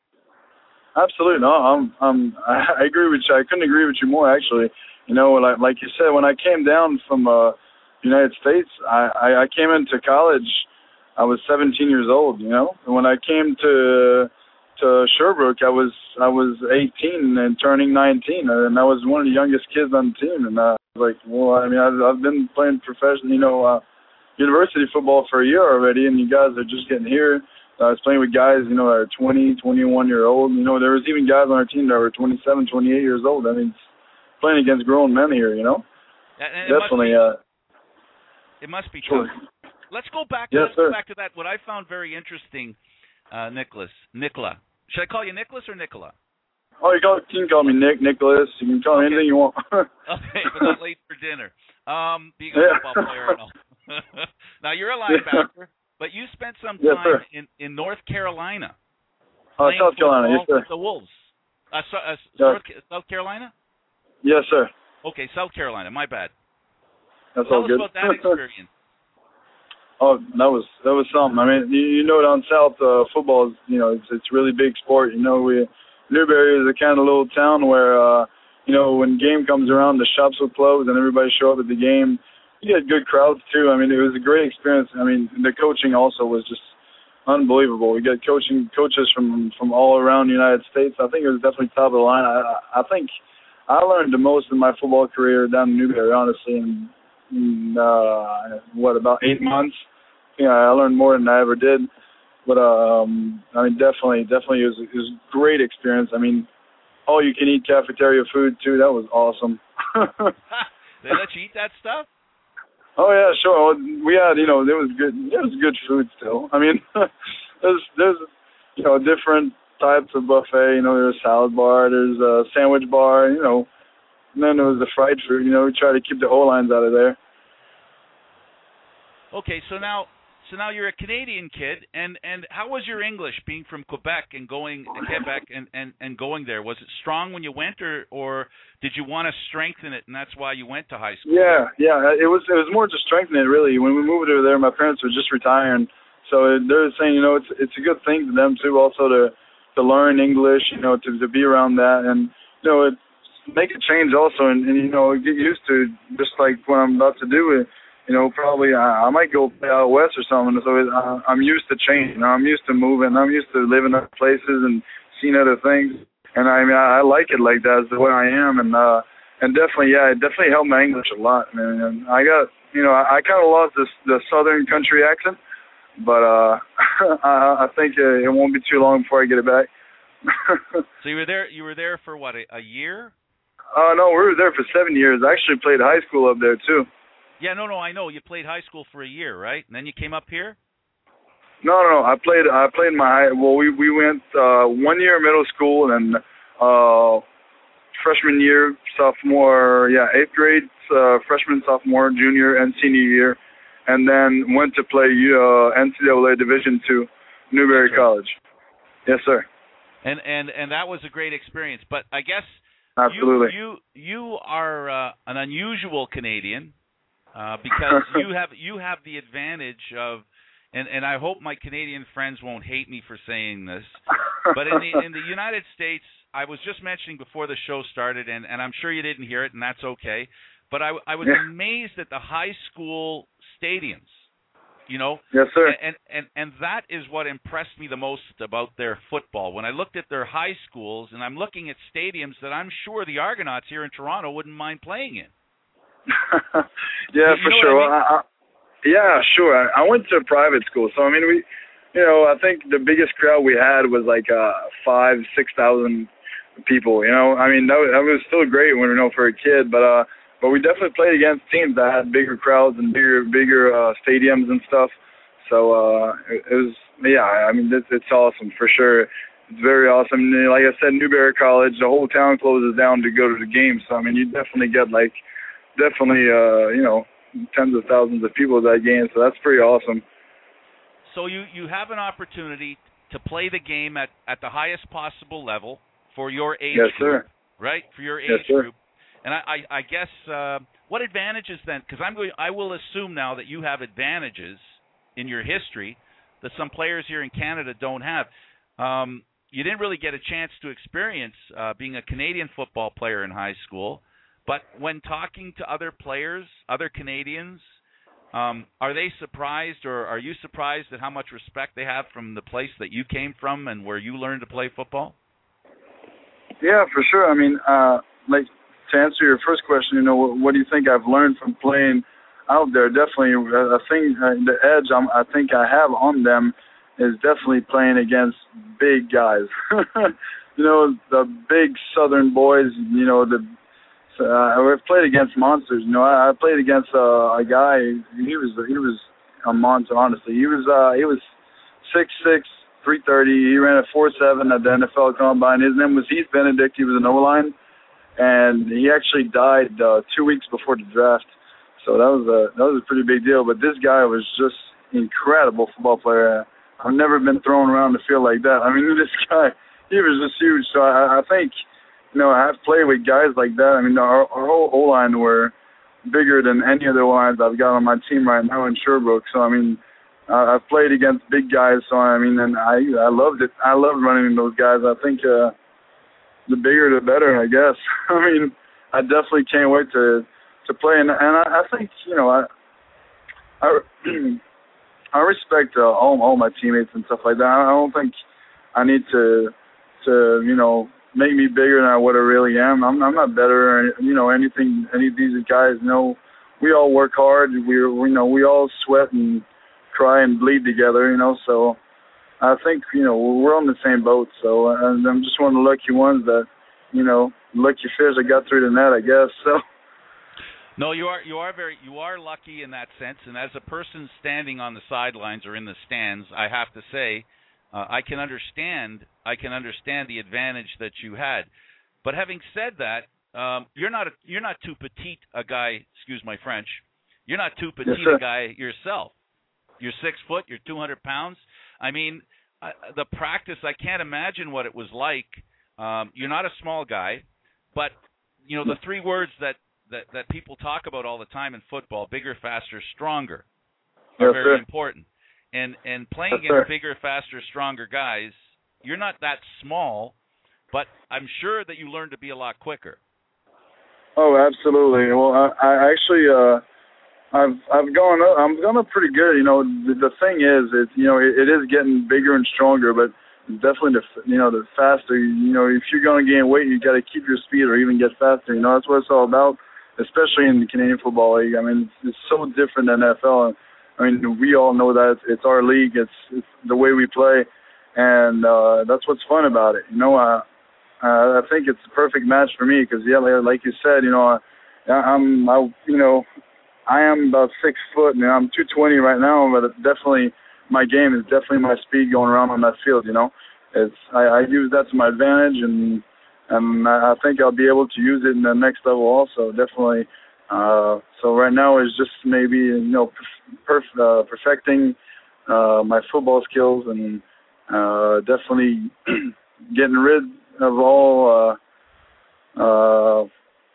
Absolutely, no, I'm, I'm, I agree with you. I couldn't agree with you more, actually. You know, like, like you said, when I came down from uh, United States, I, I, I came into college. I was seventeen years old. You know, and when I came to to Sherbrooke, I was I was eighteen and turning nineteen, and I was one of the youngest kids on the team. And uh, I was like, well, I mean, I've, I've been playing professional, you know. Uh, university football for a year already, and you guys are just getting here. I was playing with guys, you know, that are twenty, twenty-one year old. You know, there was even guys on our team that were twenty-seven, twenty-eight years old. I mean, playing against grown men here, you know. And Definitely. It must be, uh, it must be sure. tough. Let's go back. Yes, let's sir. go back to that. What I found very interesting, uh, Nicholas, Nicola. Should I call you Nicholas or Nicola? Oh, you, call, you can call me Nick, Nicholas. You can call okay. me anything you want. Okay, but not late for dinner. Um, being a yeah. football player and all. Now, you're a linebacker, but you spent some yes, time sir. in, in North Carolina. Oh, South Carolina, yes, sir. With the Wolves. Uh, so, uh, yes. North, South Carolina? Yes, sir. Okay, South Carolina. My bad. That's Tell all us good. about that experience. Oh, that was that was something. I mean, you, you know, down south, uh, football is, you know, it's it's really big sport. You know, we Newberry is a kind of little town where, uh, you know, when game comes around, the shops will close and everybody show up at the game. You get good crowds too. I mean, it was a great experience. I mean, the coaching also was just unbelievable. We got coaching coaches from from all around the United States. I think it was definitely top of the line. I I think I learned the most in my football career down in Newberry, honestly, in, in uh, what, about eight months. Yeah, I learned more than I ever did. But um, I mean, definitely, definitely, it was, it was a great experience. I mean, all you can eat cafeteria food too. That was awesome. They let you eat that stuff? Oh yeah, sure. We had, you know, there was good, there was good food still. I mean, there's, there's, you know, different types of buffet. You know, there's a salad bar, there's a sandwich bar, you know, and then there was the fried food. You know, we try to keep the O-lines out of there. Okay, so now, so now you're a Canadian kid, and, and how was your English being from Quebec and going Quebec and, and, and going there? Was it strong when you went, or or did you want to strengthen it, and that's why you went to high school? Yeah, yeah, it was it was more to strengthen it really. When we moved over there, my parents were just retiring, so they were saying, you know, it's it's a good thing to them too, also to to learn English, you know, to to be around that, and you know, it make a change also, and, and you know, get used to just like what I'm about to do. You know, probably I, I might go play out west or something. So it, uh, I'm used to change. You know, I'm used to moving. I'm used to living other places and seeing other things. And I mean, I, I like it like that. It's the way I am. And uh, and definitely, yeah, it definitely helped my English a lot, man. And I got, you know, I, I kind of lost this the southern country accent, but uh, I, I think uh, it won't be too long before I get it back. So you were there. You were there for what, a, a year? Oh uh, no, we were there for seven years. I actually played high school up there too. Yeah, no, no, I know. You played high school for a year, right? And then you came up here? No, no, no. I played I played my high well we we went uh one year middle school and uh freshman year, sophomore, yeah, eighth grade, uh freshman, sophomore, junior and senior year, and then went to play uh N C double A Division two, Newberry yes, College. Yes, sir. And and and that was a great experience, but I guess Absolutely. you you, you are uh, an unusual Canadian. Uh, because you have you have the advantage of, and, and I hope my Canadian friends won't hate me for saying this, but in the in the United States, I was just mentioning before the show started, and, and I'm sure you didn't hear it, and that's okay, but I, I was yeah. amazed at the high school stadiums, you know? Yes, sir. And, and, and that is what impressed me the most about their football. When I looked at their high schools, and I'm looking at stadiums that I'm sure the Argonauts here in Toronto wouldn't mind playing in. yeah, you for know sure. I mean? I, I, yeah, sure. I, I went to a private school, so I mean, we, you know, I think the biggest crowd we had was like uh, five, six thousand people. You know, I mean, that was, that was still great when you know for a kid, but uh, but we definitely played against teams that had bigger crowds and bigger, bigger uh, stadiums and stuff. So uh, it, it was, yeah. I mean, it's, it's awesome for sure. It's very awesome. And like I said, Newberry College, the whole town closes down to go to the game. So I mean, you definitely get like. Definitely, uh, you know, tens of thousands of people at that game, so that's pretty awesome. So you, you have an opportunity to play the game at, at the highest possible level for your age yes, group, sir. right? For your age yes, sir. group. And I, I, I guess uh, what advantages then? Because I'm going, I will assume now that you have advantages in your history that some players here in Canada don't have. Um, you didn't really get a chance to experience uh, being a Canadian football player in high school. But when talking to other players, other Canadians, um, are they surprised, or are you surprised at how much respect they have from the place that you came from and where you learned to play football? Yeah, for sure. I mean, uh, like to answer your first question, you know, what, what do you think I've learned from playing out there? Definitely, I think uh, the edge I'm, I think I have on them is definitely playing against big guys. you know, the big Southern boys. You know, the Uh, I've played against monsters. You know, I, I played against uh, a guy. He was he was a monster. Honestly, he was uh, he was six six, three thirty. He ran a four seven at the N F L Combine. His name was Heath Benedict. He was an O-line, and he actually died uh, two weeks before the draft. So that was a that was a pretty big deal. But this guy was just incredible football player. I've never been thrown around the field like that. I mean, this guy, he was just huge. So I, I think. You know, I have played with guys like that. I mean, our, our whole O-line were bigger than any of the O-lines I've got on my team right now in Sherbrooke. So, I mean, uh, I've played against big guys. So, I mean, and I I loved it. I loved running into those guys. I think, uh, the bigger the better, I guess. I mean, I definitely can't wait to to play, and, and I, I think you know I I, I respect uh, all all my teammates and stuff like that. I don't think I need to to you know make me bigger than what I really am. I'm I'm not better, or, you know, anything. Any of these guys know. We all work hard. We we know we all sweat and cry and bleed together. You know, so I think you know we're on the same boat. So and I'm just one of the lucky ones that you know lucky fish that got through the net, I guess. So. No, you are you are very you are lucky in that sense. And as a person standing on the sidelines or in the stands, I have to say, uh, I can understand I can understand the advantage that you had. But having said that, um, you're not a, you're not too petite a guy. Excuse my French. You're not too petite yes, a guy yourself. You're six foot. You're two hundred pounds. I mean, uh, the practice. I can't imagine what it was like. Um, you're not a small guy, but you know the three words that. That, that people talk about all the time in football, bigger, faster, stronger, are yes, very sir. important. And and playing yes, against sir. bigger, faster, stronger guys, you're not that small, but I'm sure that you learn to be a lot quicker. Oh, absolutely. Well, I, I actually, uh, I've I've gone up, I'm going up pretty good. You know, the, the thing is, it's you know, it, it is getting bigger and stronger, but definitely the you know the faster. You know, if you're going to gain weight, you got to keep your speed or even get faster. You know, that's what it's all about. Especially in the Canadian Football League. I mean, it's, it's so different than N F L. I mean, we all know that. It's, it's our league. It's, it's the way we play, and uh, that's what's fun about it. You know, uh, uh, I think it's a perfect match for me because, yeah, like you said, you know, I, I'm, I, you know, I am about six foot, and I'm two twenty right now, but it's definitely my game is definitely my speed going around on that field. You know, it's I, I use that to my advantage, and. And I think I'll be able to use it in the next level also, definitely. Uh, so right now is just maybe, you know, perf- uh, perfecting uh, my football skills and uh, definitely getting rid of all, uh, uh,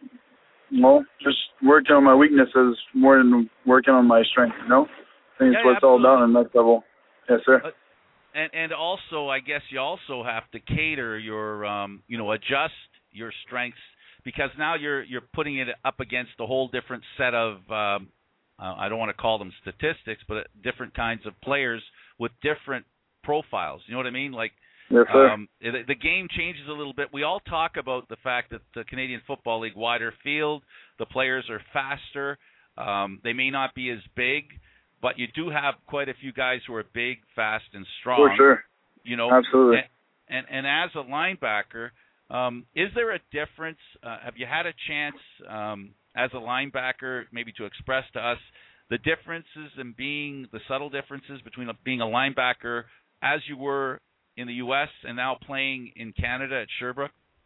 well, just working on my weaknesses more than working on my strength, you know? I think yeah, it's what it's all about in the next level. Yes, sir. Uh, And and also, I guess you also have to cater your, um, you know, adjust your strengths because now you're you're putting it up against a whole different set of, um, uh, I don't want to call them statistics, but different kinds of players with different profiles. You know what I mean? Like, yes, sir. Um, the, the game changes a little bit. We all talk about the fact that the Canadian Football League wider field, the players are faster. Um, they may not be as big. But you do have quite a few guys who are big, fast, and strong. For sure. You know, absolutely. And and, and as a linebacker, um, is there a difference? Uh, have you had a chance um, as a linebacker maybe to express to us the differences in being the subtle differences between a, being a linebacker as you were in the U S and now playing in Canada at Sherbrooke?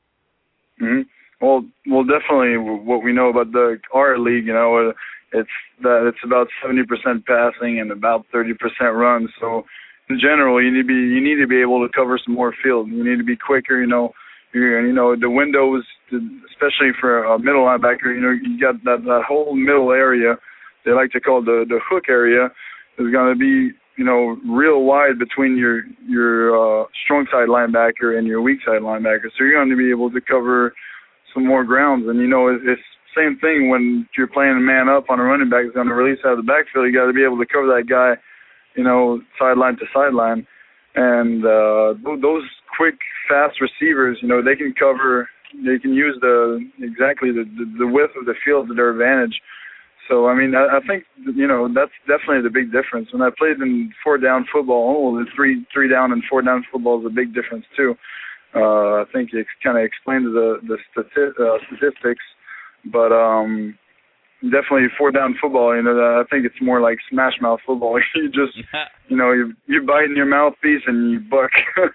Mm-hmm. Well, well, definitely what we know about the our league, you know. Uh, It's that it's about seventy percent passing and about thirty percent runs. So in general, you need to be you need to be able to cover some more field. You need to be quicker. You know, you're, you know the windows, especially for a middle linebacker. You know, you got that that whole middle area. They like to call the the hook area is going to be you know real wide between your your uh, strong side linebacker and your weak side linebacker. So you're going to be able to cover some more grounds. And you know it's, it's same thing when you're playing a man up on a running back who's going to release out of the backfield. You got to be able to cover that guy, you know, sideline to sideline. And uh, those quick, fast receivers, you know, they can cover, they can use the exactly the, the, the width of the field to their advantage. So, I mean, I, I think, you know, that's definitely the big difference. When I played in four-down football, oh, the three, three down and four-down football is a big difference, too. Uh, I think it kind of explains the, the stati- uh, statistics. But um, definitely four down football. You know, I think it's more like smash mouth football. You just, you know, you you bite in your mouthpiece and you buck.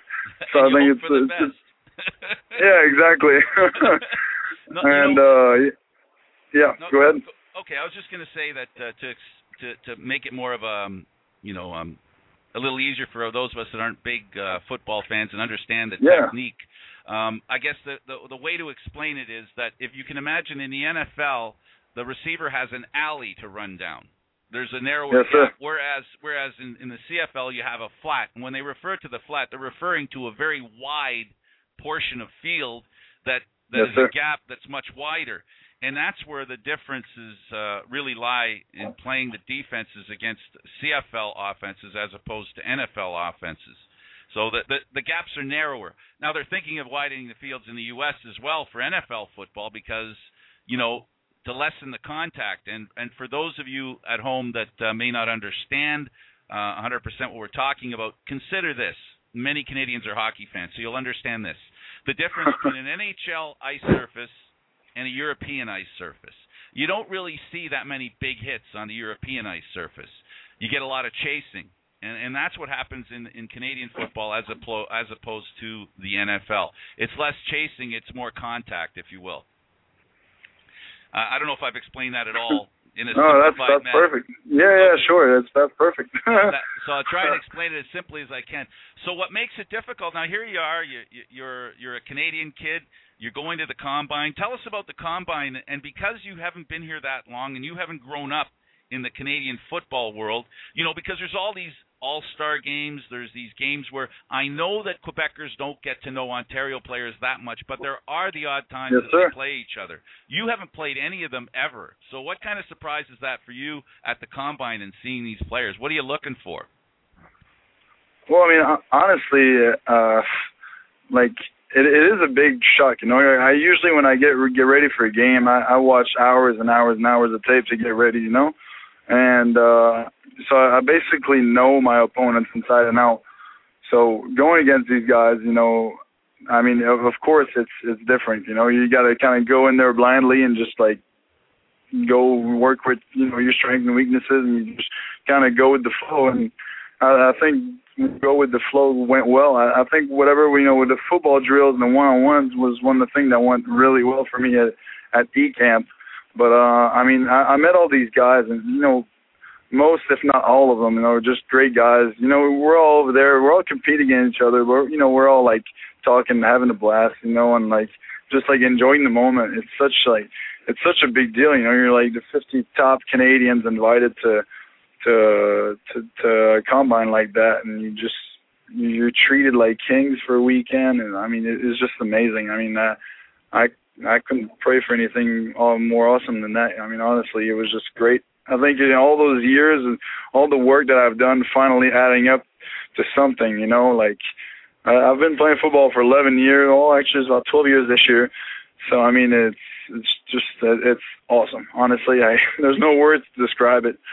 So and I think it's, it's, it's yeah, exactly. no, and know, uh, yeah, no, go ahead. Okay, I was just going to say that uh, to to to make it more of a, um, you know, um, a little easier for those of us that aren't big uh, football fans and understand the yeah. technique. Um, I guess the, the the way to explain it is that if you can imagine in the N F L, the receiver has an alley to run down. There's a narrower yes, sir. gap, whereas whereas in, in the C F L you have a flat. And when they refer to the flat, they're referring to a very wide portion of field that that yes, is sir. a gap that's much wider. And that's where the differences uh, really lie in playing the defenses against C F L offenses as opposed to N F L offenses. So the, the, the gaps are narrower. Now they're thinking of widening the fields in the U S as well for N F L football because, you know, to lessen the contact. And, and for those of you at home that uh, may not understand uh, one hundred percent what we're talking about, consider this. Many Canadians are hockey fans, so you'll understand this. The difference between an N H L ice surface and a European ice surface. You don't really see that many big hits on the European ice surface. You get a lot of chasing, and, and that's what happens in, in Canadian football as, oppo- as opposed to the N F L. It's less chasing, it's more contact, if you will. Uh, I don't know if I've explained that at all in a no, that's simplified that's manner. perfect. Yeah, yeah, sure, that's that's perfect. that, so I'll try and explain it as simply as I can. So what makes it difficult? Now here you are, you, you, you're you're a Canadian kid. You're going to the Combine. Tell us about the Combine, and because you haven't been here that long and you haven't grown up in the Canadian football world, you know, because there's all these all-star games, there's these games where I know that Quebecers don't get to know Ontario players that much, but there are the odd times yes, that sir. they play each other. You haven't played any of them ever. So what kind of surprise is that for you at the Combine and seeing these players? What are you looking for? Well, I mean, honestly, uh, like, It, it is a big shock, you know. I usually, when I get get ready for a game, I, I watch hours and hours and hours of tape to get ready, you know. And uh, so I basically know my opponents inside and out. So going against these guys, you know, I mean, of, of course it's it's different, you know. You got to kind of go in there blindly and just like go work with, you know, your strengths and weaknesses, and you just kind of go with the flow. And I, I think. Go with the flow went well. I, I think whatever we you know with the football drills and the one-on-ones was one of the things that went really well for me at at E camp. But uh, I mean, I, I met all these guys, and you know, most if not all of them, you know, are just great guys. You know, we're all over there. We're all competing against each other. We're you know, we're all like talking, having a blast, you know, and like just like enjoying the moment. It's such like it's such a big deal. You know, you're like the fifty top Canadians invited to. To, to to a combine like that, and you just you're treated like kings for a weekend, and I mean it, it's just amazing. I mean uh, I I couldn't pray for anything more awesome than that. I mean honestly, it was just great. I think in all those years and all the work that I've done, finally adding up to something. You know, like I, I've been playing football for eleven years. Oh, actually, it's about twelve years this year. So I mean it's it's just it's awesome. Honestly, I there's no words to describe it.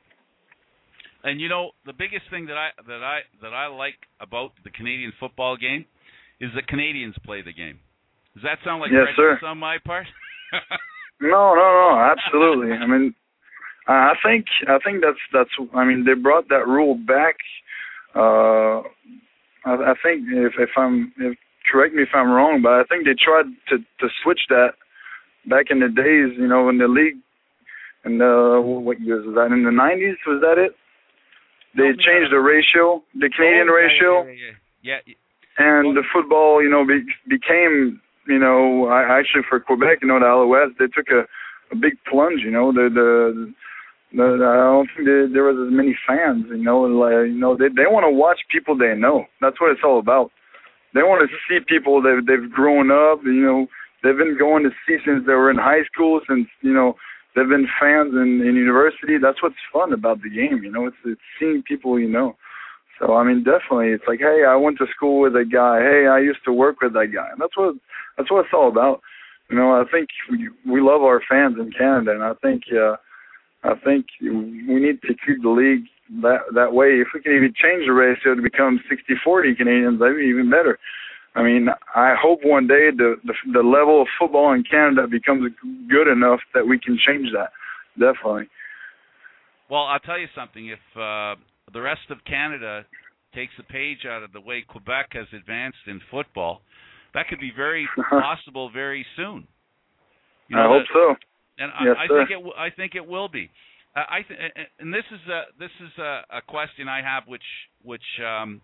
And you know, the biggest thing that I that I that I like about the Canadian football game is the Canadians play the game. Does that sound like yes, prejudice sir. on my part? no, no, no, absolutely. I mean, I think I think that's that's. I mean, they brought that rule back. Uh, I, I think if if I'm if correct me if I'm wrong, but I think they tried to to switch that back in the days. You know, in the league. And uh, what years was that? In the nineties, was that it? They no, changed the ratio, the Canadian oh, yeah, ratio, yeah, yeah, yeah. yeah. and well, the football, you know, be, became, you know, I, actually for Quebec, you know, the Alouettes, they took a, a big plunge, you know. The, the, the I don't think there, there was as many fans, you know. Like, you know, they they want to watch people they know. That's what it's all about. They want to see people that they've grown up, you know, they've been going to see since they were in high school, since, you know. They've been fans in, in university. That's what's fun about the game, you know. It's it's seeing people you know. So I mean, definitely, it's like, hey, I went to school with a guy. Hey, I used to work with that guy. And that's what that's what it's all about. You know, I think we, we love our fans in Canada, and I think uh, I think we need to keep the league that that way. If we can even change the ratio to become sixty forty Canadians, that'd be even better. I mean, I hope one day the, the the level of football in Canada becomes good enough that we can change that. Definitely. Well, I'll tell you something. If uh, the rest of Canada takes a page out of the way Quebec has advanced in football, that could be very possible very soon. You know, I hope that, so. And yes, I, I sir. think it. W- I think it will be. Uh, I th- and this is a this is a, a question I have, which which. Um,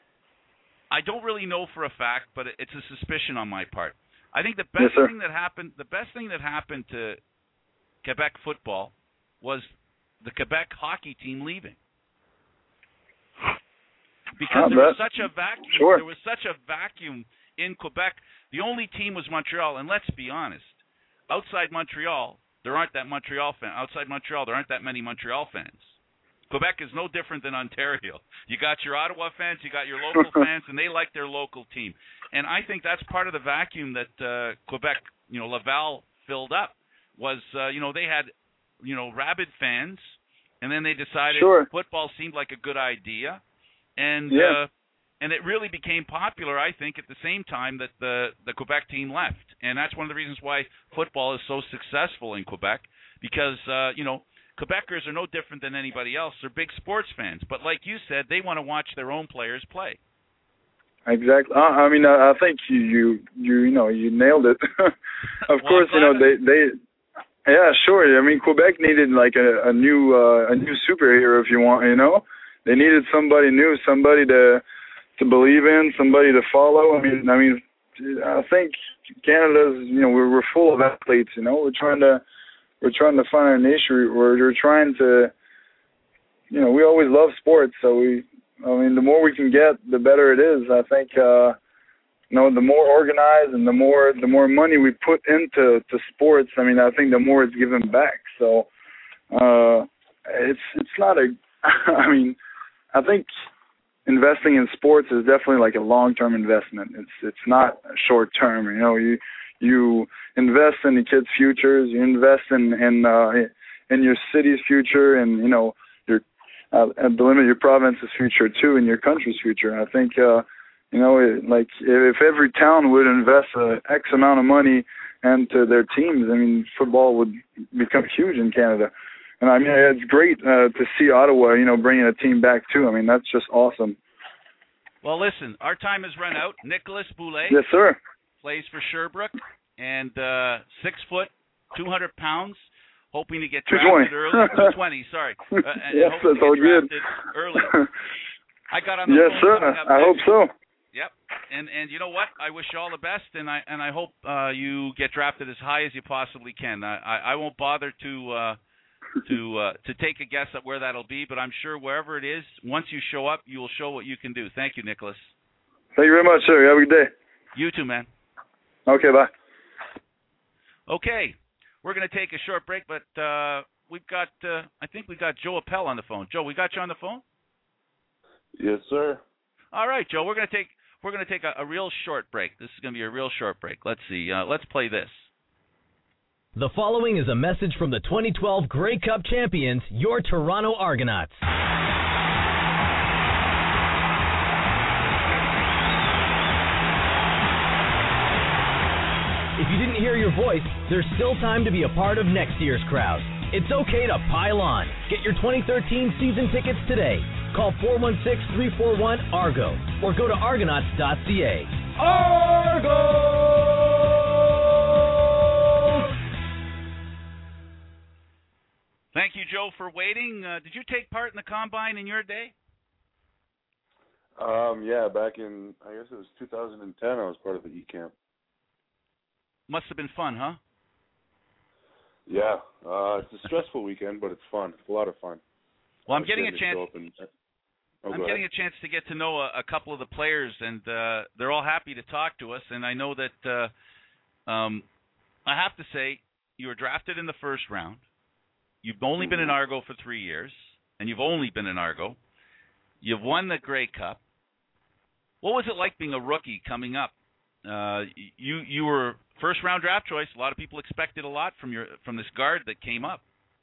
I don't really know for a fact, but it's a suspicion on my part. I think the best yes, thing that happened, the best thing that happened to Quebec football was the Quebec hockey team leaving, because oh, there was such a vacuum. Sure. There was such a vacuum in Quebec, the only team was Montreal. And let's be honest, outside Montreal, there aren't that Montreal fan. Outside Montreal, there aren't that many Montreal fans. Quebec is no different than Ontario. You got your Ottawa fans, you got your local fans, and they like their local team. And I think that's part of the vacuum that uh, Quebec, you know, Laval filled up was, uh, you know, they had, you know, rabid fans, and then they decided sure. football seemed like a good idea, and yeah. uh, and it really became popular, I think, at the same time that the the Quebec team left, and that's one of the reasons why football is so successful in Quebec, because uh, you know, Quebecers are no different than anybody else. They're big sports fans, but like you said, they want to watch their own players play. Exactly. Uh, I mean, I, I think you, you, you, you know, you nailed it. Of well, course, you know, they, they, yeah, sure. I mean, Quebec needed like a, a new, uh, a new superhero, if you want. You know, they needed somebody new, somebody to, to believe in, somebody to follow. I mean, I mean, I think Canada's, you know, we're we're full of athletes. You know, we're trying to, we're trying to find a niche. We're we're trying to, you know, we always love sports, so we. I mean, the more we can get, the better it is. I think, uh, you know, the more organized and the more the more money we put into to sports, I mean, I think the more it's given back. So uh, it's it's not a. I mean, I think investing in sports is definitely like a long-term investment. It's it's not short-term. You know, you you invest in the kids' futures. You invest in in uh, in your city's future, and you know. Uh, and the limit your province's future too, and your country's future. And I think, uh, you know, it, like if every town would invest a X amount of money into their teams, I mean, football would become huge in Canada. And I mean, it's great uh, to see Ottawa, you know, bringing a team back too. I mean, that's just awesome. Well, listen, our time has run out. Nicolas Boulay. Yes, sir. Plays for Sherbrooke, and uh, six foot, two hundred pounds. Hoping to get drafted early. two twenty, sorry. Uh, yes, that's all good. Early. I got on the yes, phone. Yes, sir. I hope so. Yep. And and you know what? I wish you all the best, and I and I hope uh, you get drafted as high as you possibly can. I I, I won't bother to uh, to uh, to take a guess at where that'll be, but I'm sure wherever it is, once you show up, you will show what you can do. Thank you, Nicolas. Thank you very much, sir. Have a good day. You too, man. Okay, bye. Okay. We're going to take a short break, but uh, we've got, uh, I think we've got Joe Appel on the phone. Joe, we got you on the phone? Yes, sir. All right, Joe, we're going to take we're going to take a, a real short break. This is going to be a real short break. Let's see. Uh, let's play this. The following is a message from the twenty twelve Grey Cup champions, your Toronto Argonauts. If you didn't hear your voice, there's still time to be a part of next year's crowd. It's okay to pile on. Get your twenty thirteen season tickets today. Call four one six, three four one, A R G O or go to argonauts dot c a. Argo! Thank you, Joe, for waiting. Uh, did you take part in the Combine in your day? Um, yeah, back in, I guess it was two thousand ten, I was part of the E-Camp. Must have been fun, huh? Yeah, uh, it's a stressful weekend, but it's fun. It's a lot of fun. Well, I'm getting a chance. And, oh, I'm getting a chance to get to know a, a couple of the players, and uh, they're all happy to talk to us. And I know that uh, um, I have to say, you were drafted in the first round. You've only been in Argo for three years, and you've only been in Argo. You've won the Grey Cup. What was it like being a rookie coming up? Uh, you you were first round draft choice. A lot of people expected a lot from your from this guard that came up.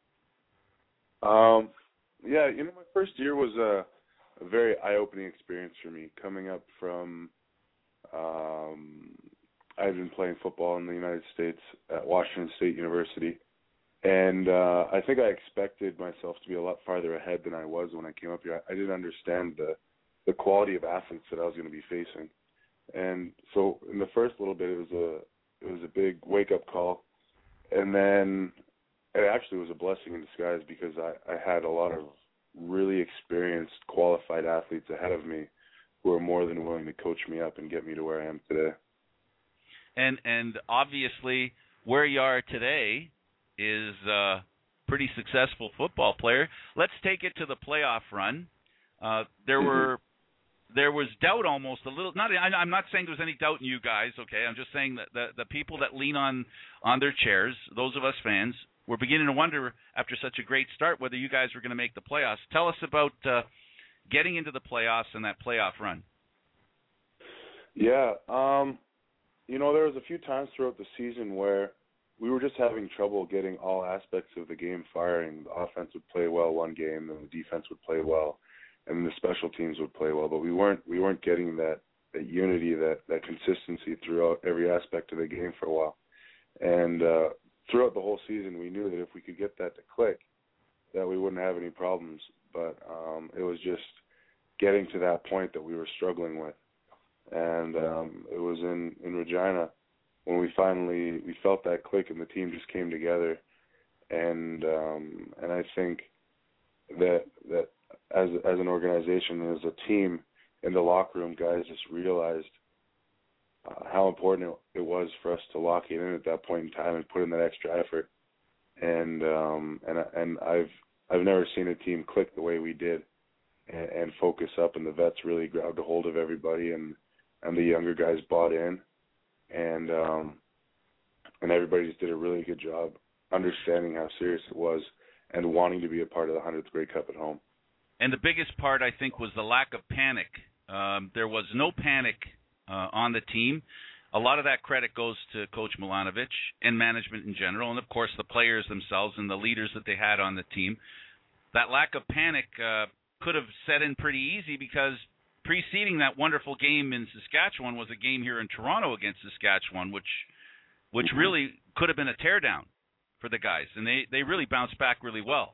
Um, yeah, you know, my first year was a, a very eye-opening experience for me. Coming up from, um, I've been playing football in the United States at Washington State University, and uh, I think I expected myself to be a lot farther ahead than I was when I came up here. I, I didn't understand the the quality of athletes that I was going to be facing. And so in the first little bit, it was a it was a big wake-up call. And then it actually was a blessing in disguise because I, I had a lot of really experienced, qualified athletes ahead of me who are more than willing to coach me up and get me to where I am today. And and obviously where you are today is a pretty successful football player. Let's take it to the playoff run. Uh, there were there was doubt almost a little. Not I, I'm not saying there was any doubt in you guys. Okay, I'm just saying that the the people that lean on on their chairs, those of us fans, were beginning to wonder after such a great start whether you guys were going to make the playoffs. Tell us about uh, getting into the playoffs and that playoff run. Yeah, um, you know, there was a few times throughout the season where we were just having trouble getting all aspects of the game firing. The offense would play well one game, and the defense would play well, and the special teams would play well. But we weren't we weren't getting that, that unity, that, that consistency throughout every aspect of the game for a while. And uh, throughout the whole season, we knew that if we could get that to click, that we wouldn't have any problems. But um, it was just getting to that point that we were struggling with. And um, it was in, in Regina when we finally we felt that click and the team just came together. And um, and I think that that as as an organization and as a team in the locker room, guys just realized uh, how important it, it was for us to lock it in at that point in time and put in that extra effort. And um, and and I've I've never seen a team click the way we did and, and focus up. And the vets really grabbed a hold of everybody, and and the younger guys bought in, and um, and everybody just did a really good job understanding how serious it was and wanting to be a part of the hundredth Grey Cup at home. And the biggest part, I think, was the lack of panic. Um, there was no panic uh, on the team. A lot of that credit goes to Coach Milanovic and management in general, and, of course, the players themselves and the leaders that they had on the team. That lack of panic uh, could have set in pretty easy because preceding that wonderful game in Saskatchewan was a game here in Toronto against Saskatchewan, which which really could have been a teardown for the guys, and they, they really bounced back really well.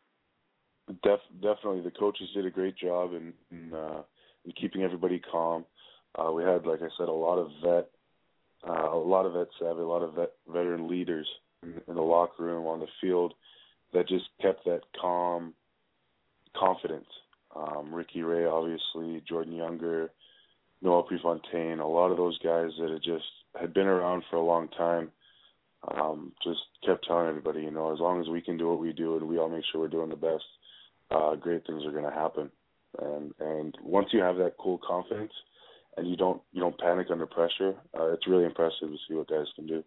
Def, definitely, the coaches did a great job in in, uh, in keeping everybody calm. Uh, we had, like I said, a lot of vet, uh, a lot of vet savvy, a lot of vet, veteran leaders in, in the locker room, on the field, that just kept that calm confidence. Um, Ricky Ray, obviously, Jordan Younger, Noah Prefontaine, a lot of those guys that had just had been around for a long time, um, just kept telling everybody, you know, as long as we can do what we do and we all make sure we're doing the best, uh, great things are going to happen. And and once you have that cool confidence and you don't you don't panic under pressure, uh, it's really impressive to see what guys can do.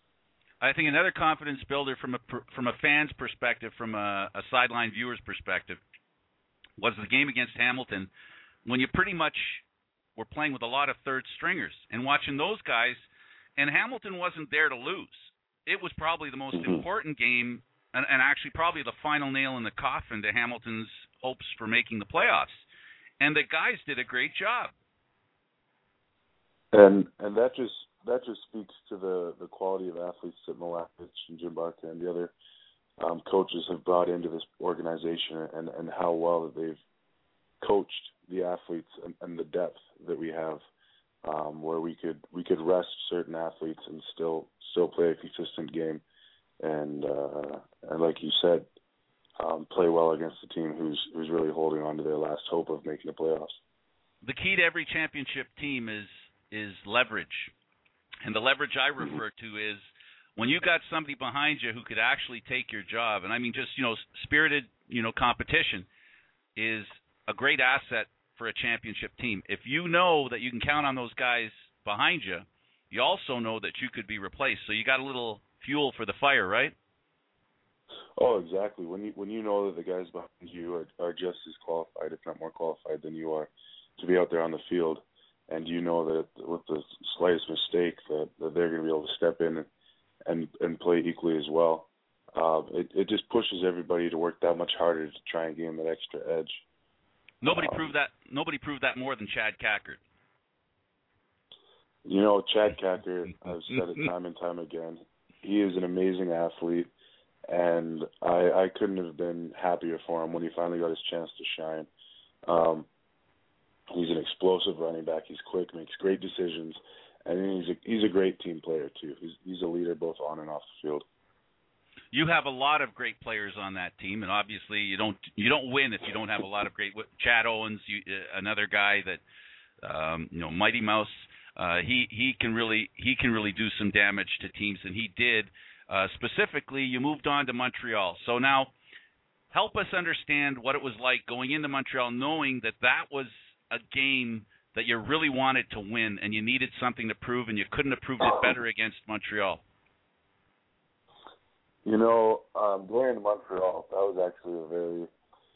I think another confidence builder from a from a fan's perspective, from a, a sideline viewer's perspective, was the game against Hamilton, when you pretty much were playing with a lot of third stringers and watching those guys, and Hamilton wasn't there to lose. It was probably the most mm-hmm. important game, and, and actually probably the final nail in the coffin to Hamilton's hopes for making the playoffs. And the guys did a great job. And and that just that just speaks to the, the quality of athletes that Milanovic and Jim Barca and the other um, coaches have brought into this organization, and, and how well that they've coached the athletes and, and the depth that we have, um, where we could we could rest certain athletes and still still play a consistent game, and uh, and like you said, um, play well against the team who's who's really holding on to their last hope of making the playoffs. The key to every championship team is is leverage, and the leverage I refer to is when you got somebody behind you who could actually take your job, and I mean just you know spirited you know competition is a great asset for a championship team. If you know that you can count on those guys behind you, you also know that you could be replaced. So you got a little fuel for the fire, right? Oh, exactly. When you when you know that the guys behind you are, are just as qualified, if not more qualified than you are, to be out there on the field, and you know that with the slightest mistake that, that they're going to be able to step in and and, and play equally as well, uh, it, it just pushes everybody to work that much harder to try and gain that extra edge. Nobody um, proved that. Nobody proved that more than Chad Cackert. You know, Chad Cackert, I've said it time and time again, he is an amazing athlete, and I, I couldn't have been happier for him when he finally got his chance to shine. Um, he's an explosive running back. He's quick, makes great decisions, and he's a, he's a great team player too. He's, he's a leader both on and off the field. You have a lot of great players on that team, and obviously you don't you don't win if you don't have a lot of great. Chad Owens, you, uh, another guy that um, you know, Mighty Mouse. Uh, he he can really he can really do some damage to teams, and he did. Uh, specifically, you moved on to Montreal. So now, help us understand what it was like going into Montreal, knowing that that was a game that you really wanted to win and you needed something to prove and you couldn't have proved it better against Montreal? You know, um, going to Montreal, that was actually a very,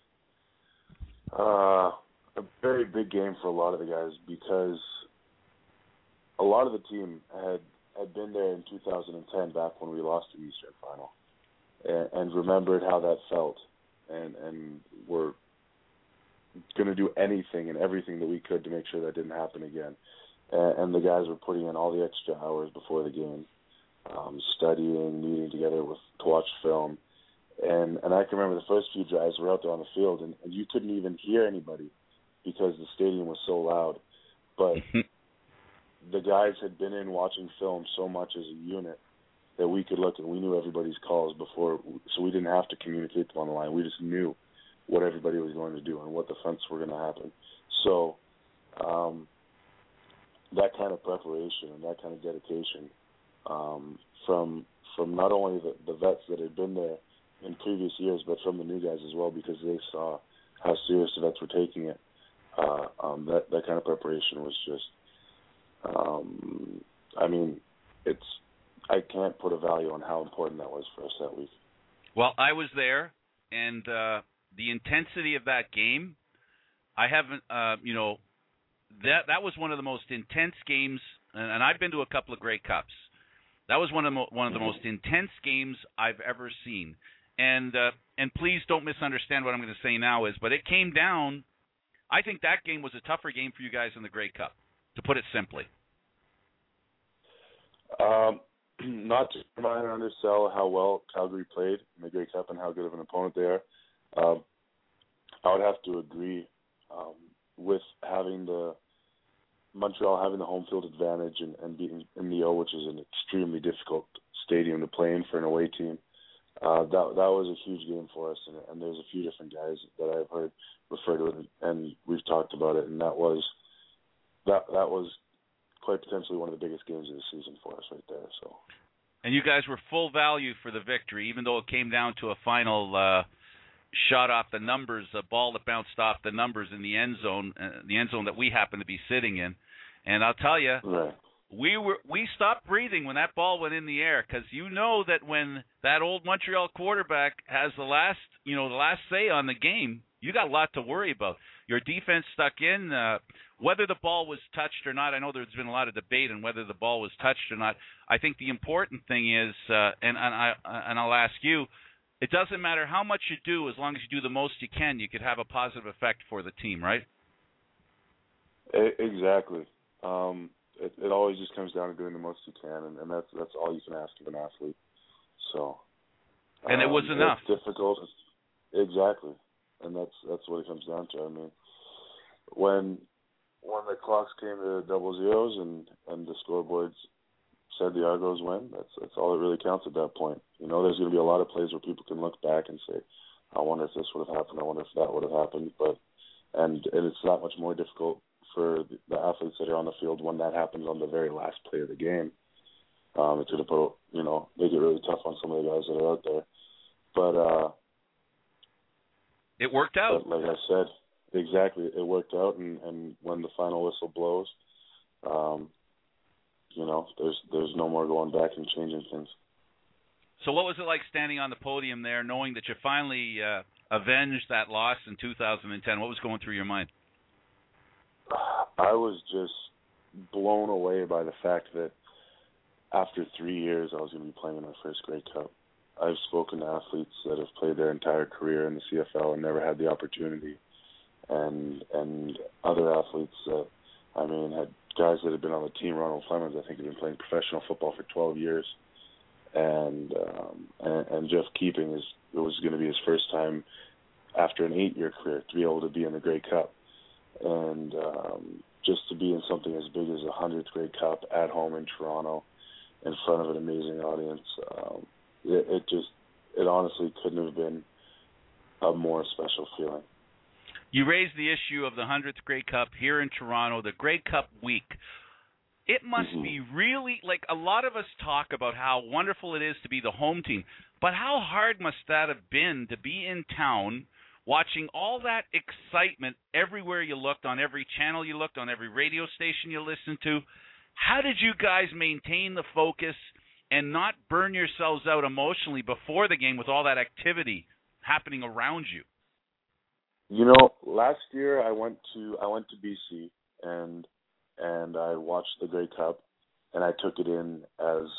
uh, a very big game for a lot of the guys because a lot of the team had, had been there in two thousand ten back when we lost the Eastern Final and, and remembered how that felt and, and were going to do anything and everything that we could to make sure that didn't happen again. And, and the guys were putting in all the extra hours before the game, um, studying, meeting together with to watch film. And and I can remember the first few drives were out there on the field, and, and you couldn't even hear anybody because the stadium was so loud. But the guys had been in watching film so much as a unit that we could look and we knew everybody's calls before, so we didn't have to communicate them on the line. We just knew what everybody was going to do and what the fronts were going to happen. So um, that kind of preparation and that kind of dedication um, from from not only the, the vets that had been there in previous years, but from the new guys as well, because they saw how serious the vets were taking it. Uh, um, that that kind of preparation was just, um, I mean, it's I can't put a value on how important that was for us that week. Well, I was there, and uh, the intensity of that game, I haven't, uh, you know, that that was one of the most intense games, and, and I've been to a couple of Grey Cups. That was one of the mo- one of the most intense games I've ever seen. And uh, and please don't misunderstand what I'm going to say now is, but it came down. I think that game was a tougher game for you guys in the Grey Cup, to put it simply. Um, not to try and undersell how well Calgary played in the Grey Cup and how good of an opponent they are. Um, I would have to agree um, with having the Montreal having the home field advantage and, and beating M D O, which is an extremely difficult stadium to play in for an away team. Uh, that that was a huge game for us, and, and there's a few different guys that I've heard refer to it, and we've talked about it, and that was that that was quite potentially one of the biggest games of the season for us right there. So, and you guys were full value for the victory, even though it came down to a final uh, shot off the numbers, a ball that bounced off the numbers in the end zone, uh, the end zone that we happened to be sitting in. And I'll tell you, right. we were we stopped breathing when that ball went in the air, because you know that when that old Montreal quarterback has the last, you know, the last say on the game, you got a lot to worry about. Your defense stuck in, uh, whether the ball was touched or not. I know there's been a lot of debate on whether the ball was touched or not. I think the important thing is, uh, and and I and I'll ask you, it doesn't matter how much you do, as long as you do the most you can, you could have a positive effect for the team, right? Exactly. Um, it, it always just comes down to doing the most you can, and, and that's that's all you can ask of an athlete. So, um, and it was enough. It's difficult, exactly, and that's that's what it comes down to. I mean, when when the clocks came to double zeros and, and the scoreboards said the Argos win, that's that's all that really counts at that point. You know, there's going to be a lot of plays where people can look back and say, I wonder if this would have happened, I wonder if that would have happened, but and, and it's that much more difficult for the athletes that are on the field when that happens on the very last play of the game. Um, it's going to put, you know, make it really tough on some of the guys that are out there. But uh, it worked out. Like I said, exactly, it worked out. And, and when the final whistle blows, um, you know, there's there's no more going back and changing things. So what was it like standing on the podium there, knowing that you finally uh, avenged that loss in two thousand ten? What was going through your mind? I was just blown away by the fact that after three years I was going to be playing in my first Grey Cup. I've spoken to athletes that have played their entire career in the C F L and never had the opportunity, and and other athletes that, I mean, had guys that had been on the team. Ronald Flemings, I think, had been playing professional football for twelve years, and um, and, and Jeff Keeping is it was going to be his first time after an eight-year career to be able to be in the Grey Cup. And um, just to be in something as big as the hundredth Grey Cup at home in Toronto in front of an amazing audience, um, it, it just, it honestly couldn't have been a more special feeling. You raised the issue of the hundredth Grey Cup here in Toronto, the Grey Cup week. It must mm-hmm. be really, like, a lot of us talk about how wonderful it is to be the home team, but how hard must that have been to be in town watching all that excitement everywhere you looked, on every channel you looked, on every radio station you listened to. How did you guys maintain the focus and not burn yourselves out emotionally before the game with all that activity happening around you? You know, last year I went to I went to B C and and I watched the Grey Cup, and I took it in as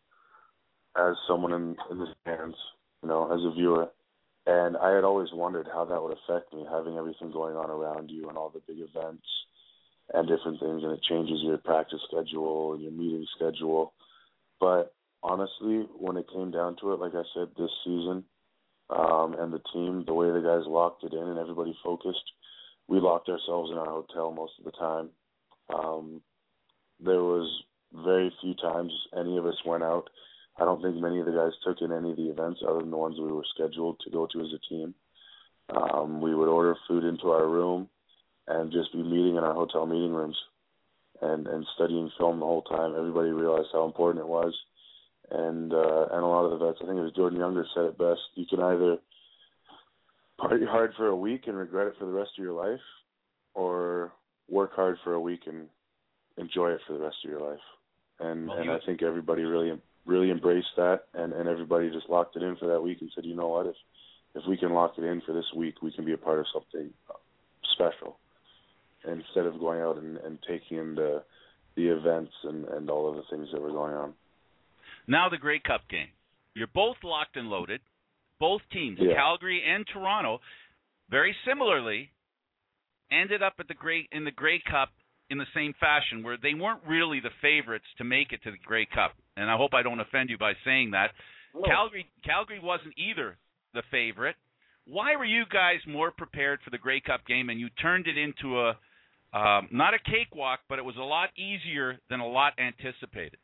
as someone in, in the stands, you know, as a viewer. And I had always wondered how that would affect me, having everything going on around you and all the big events and different things, and it changes your practice schedule and your meeting schedule. But honestly, when it came down to it, like I said, this season, um, and the team, the way the guys locked it in and everybody focused, we locked ourselves in our hotel most of the time. Um, there was very few times any of us went out. I don't think many of the guys took in any of the events other than the ones we were scheduled to go to as a team. Um, we would order food into our room and just be meeting in our hotel meeting rooms and, and studying film the whole time. Everybody realized how important it was. And uh, and a lot of the vets, I think it was Jordan Younger said it best, you can either party hard for a week and regret it for the rest of your life, or work hard for a week and enjoy it for the rest of your life. And well, and I think everybody really really embraced that, and, and everybody just locked it in for that week and said, you know what, if if we can lock it in for this week, we can be a part of something special, instead of going out and, and taking in the, the events and, and all of the things that were going on. Now the Grey Cup game. You're both locked and loaded. Both teams, yeah. Calgary and Toronto, very similarly, ended up at the Grey in the Grey Cup in the same fashion, where they weren't really the favorites to make it to the Grey Cup. And I hope I don't offend you by saying that. No. Calgary Calgary wasn't either the favorite. Why were you guys more prepared for the Grey Cup game, and you turned it into a um, not a cakewalk, but it was a lot easier than a lot anticipated?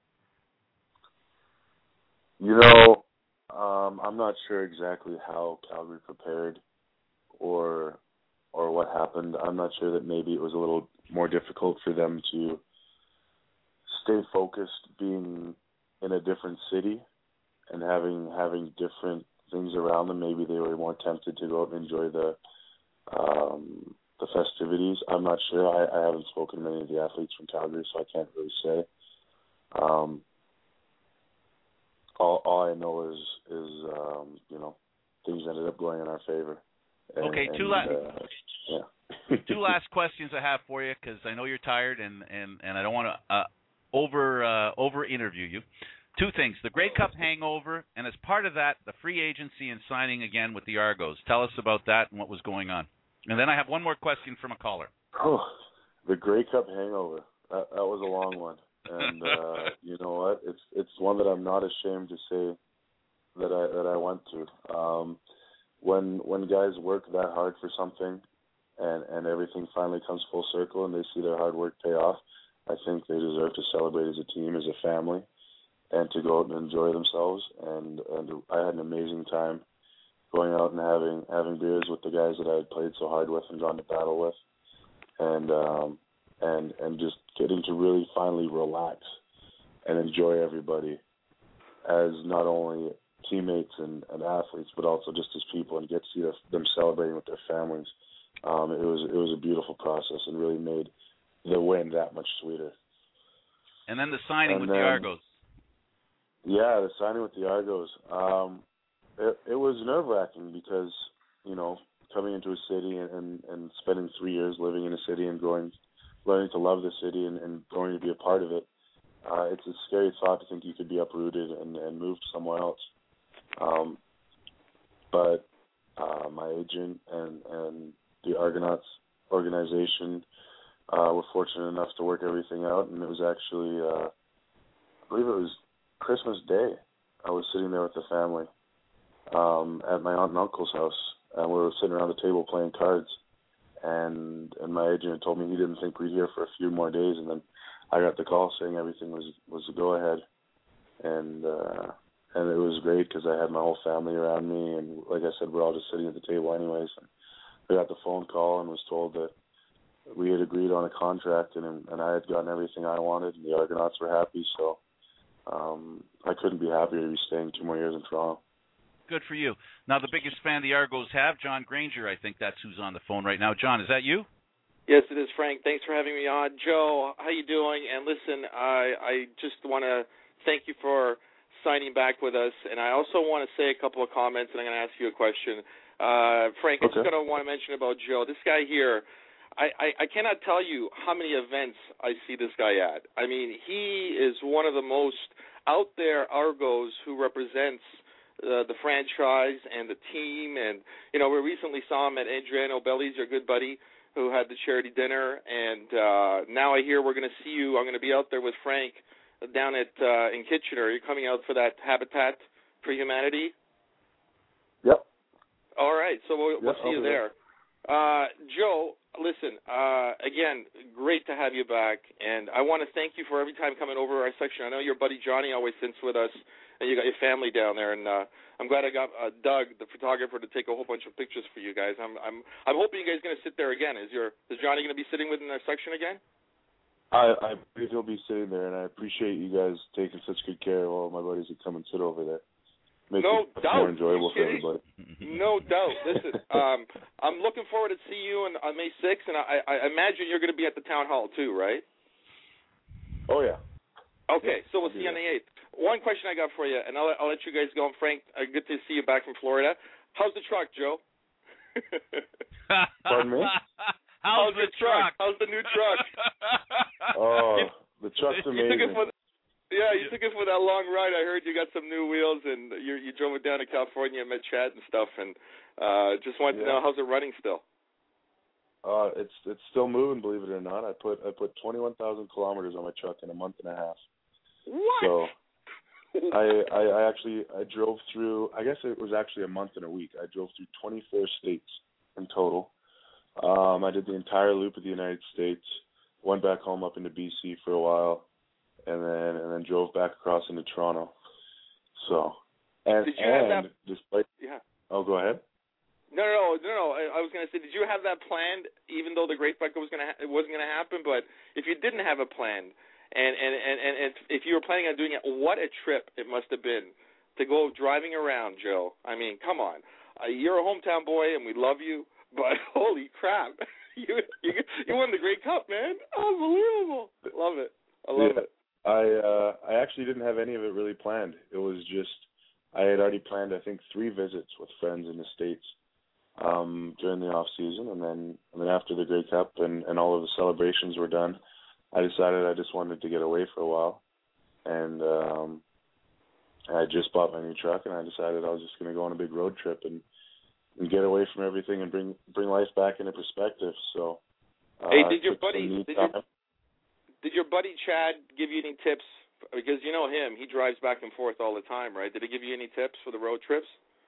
You know, um, I'm not sure exactly how Calgary prepared or or what happened. I'm not sure that maybe it was a little more difficult for them to stay focused, being in a different city and having having different things around them. Maybe they were more tempted to go out and enjoy the um, the festivities. I'm not sure. I, I haven't spoken to many of the athletes from Calgary, so I can't really say. Um, all, all I know is is um, you know, things ended up going in our favor. And, okay, two and, last uh, yeah. two last questions I have for you, because I know you're tired and, and, and I don't want to uh, over uh, over interview you. Two things: the Grey Cup hangover, and as part of that, the free agency and signing again with the Argos. Tell us about that and what was going on. And then I have one more question from a caller. Oh, the Grey Cup hangover. That, that was a long one, and uh, you know what? It's it's one that I'm not ashamed to say that I that I went through. Um, when when guys work that hard for something, and and everything finally comes full circle, and they see their hard work pay off, I think they deserve to celebrate as a team, as a family, and to go out and enjoy themselves. And, and I had an amazing time going out and having having beers with the guys that I had played so hard with and gone to battle with, and um, and and just getting to really finally relax and enjoy everybody as not only teammates and, and athletes, but also just as people, and get to see them celebrating with their families. Um, it was it was a beautiful process and really made the win that much sweeter. And then the signing and with then, the Argos. Yeah, the signing with the Argos. Um, it, it was nerve-wracking because, you know, coming into a city and, and, and spending three years living in a city and growing, learning to love the city and, and going to be a part of it, uh, it's a scary thought to think you could be uprooted and, and moved somewhere else. Um, but uh, my agent and, and the Argonauts organization uh, were fortunate enough to work everything out, and it was actually, uh, I believe it was Christmas Day. I was sitting there with the family um, at my aunt and uncle's house, and we were sitting around the table playing cards, and and my agent told me he didn't think we'd hear for a few more days, and then I got the call saying everything was was a go ahead, and uh, and it was great because I had my whole family around me, and like I said, we're all just sitting at the table anyways. And I got the phone call and was told that we had agreed on a contract, and and I had gotten everything I wanted, and the Argonauts were happy, so um, I couldn't be happier to be staying two more years in Toronto. Good for you. Now, the biggest fan the Argos have, John Granger, I think that's who's on the phone right now. John, is that you? Yes, it is, Frank. Thanks for having me on. Joe, how you doing? And listen, I, I just want to thank you for signing back with us, and I also want to say a couple of comments, and I'm going to ask you a question. Uh, Frank, okay. I just going to want to mention about Joe. This guy here, I, I, I cannot tell you how many events I see this guy at. I mean, he is one of the most out there Argos who represents uh, the franchise and the team. And, you know, we recently saw him at Adriano Belli's, your good buddy, who had the charity dinner. And uh, now I hear we're going to see you. I'm going to be out there with Frank down at uh, in Kitchener. You're coming out for that Habitat for Humanity? Yep. All right, so we'll, yep, we'll see you there. Uh, Joe, listen, uh, again, great to have you back, and I want to thank you for every time coming over our section. I know your buddy Johnny always sits with us, and you got your family down there, and uh, I'm glad I got uh, Doug, the photographer, to take a whole bunch of pictures for you guys. I'm I'm I'm hoping you guys are going to sit there again. Is your is Johnny going to be sitting within our section again? I, I believe he'll be sitting there, and I appreciate you guys taking such good care of all my buddies that come and sit over there. Makes no it doubt. more enjoyable for everybody. No doubt. Listen, um, I'm looking forward to see you on, on May sixth, and I, I imagine you're going to be at the town hall too, right? Oh, yeah. Okay, so we'll see you on the eighth. One question I got for you, and I'll, I'll let you guys go. And Frank, uh, good to see you back from Florida. How's the truck, Joe? Pardon me? How's, How's the, the truck? truck? How's the new truck? Oh, the truck's amazing. You took it for the, yeah, you took it for that long ride. I heard you got some new wheels, and you you drove it down to California and met Chad and stuff, and uh, just wanted yeah. to know, how's it running still? Uh, it's it's still moving, believe it or not. I put I put twenty-one thousand kilometers on my truck in a month and a half. What? So I, I I actually I drove through. I guess it was actually a month and a week. I drove through twenty-four states in total. Um, I did the entire loop of the United States. Went back home up into B C for a while, and then and then drove back across into Toronto. So and did you and have that? despite Yeah. Oh, go ahead. No, no, no, no. I, I was going to say, did you have that planned? Even though the Great Record was going to, ha- it wasn't going to happen. But if you didn't have it planned, and and, and and and if you were planning on doing it, what a trip it must have been to go driving around, Joe. I mean, come on. Uh, you're a hometown boy, and we love you. But holy crap, you you you won the Grey Cup, man! Unbelievable. Love it. I love yeah, it. I uh, I actually didn't have any of it really planned. It was just I had already planned I think three visits with friends in the States um, during the off season, and then and then after the Grey Cup and, and all of the celebrations were done, I decided I just wanted to get away for a while, and um, I just bought my new truck, and I decided I was just going to go on a big road trip and. and get away from everything and bring bring life back into perspective. So, uh, hey, did your buddy did your, did your buddy Chad give you any tips? Because you know him, he drives back and forth all the time, right? Did he give you any tips for the road trips?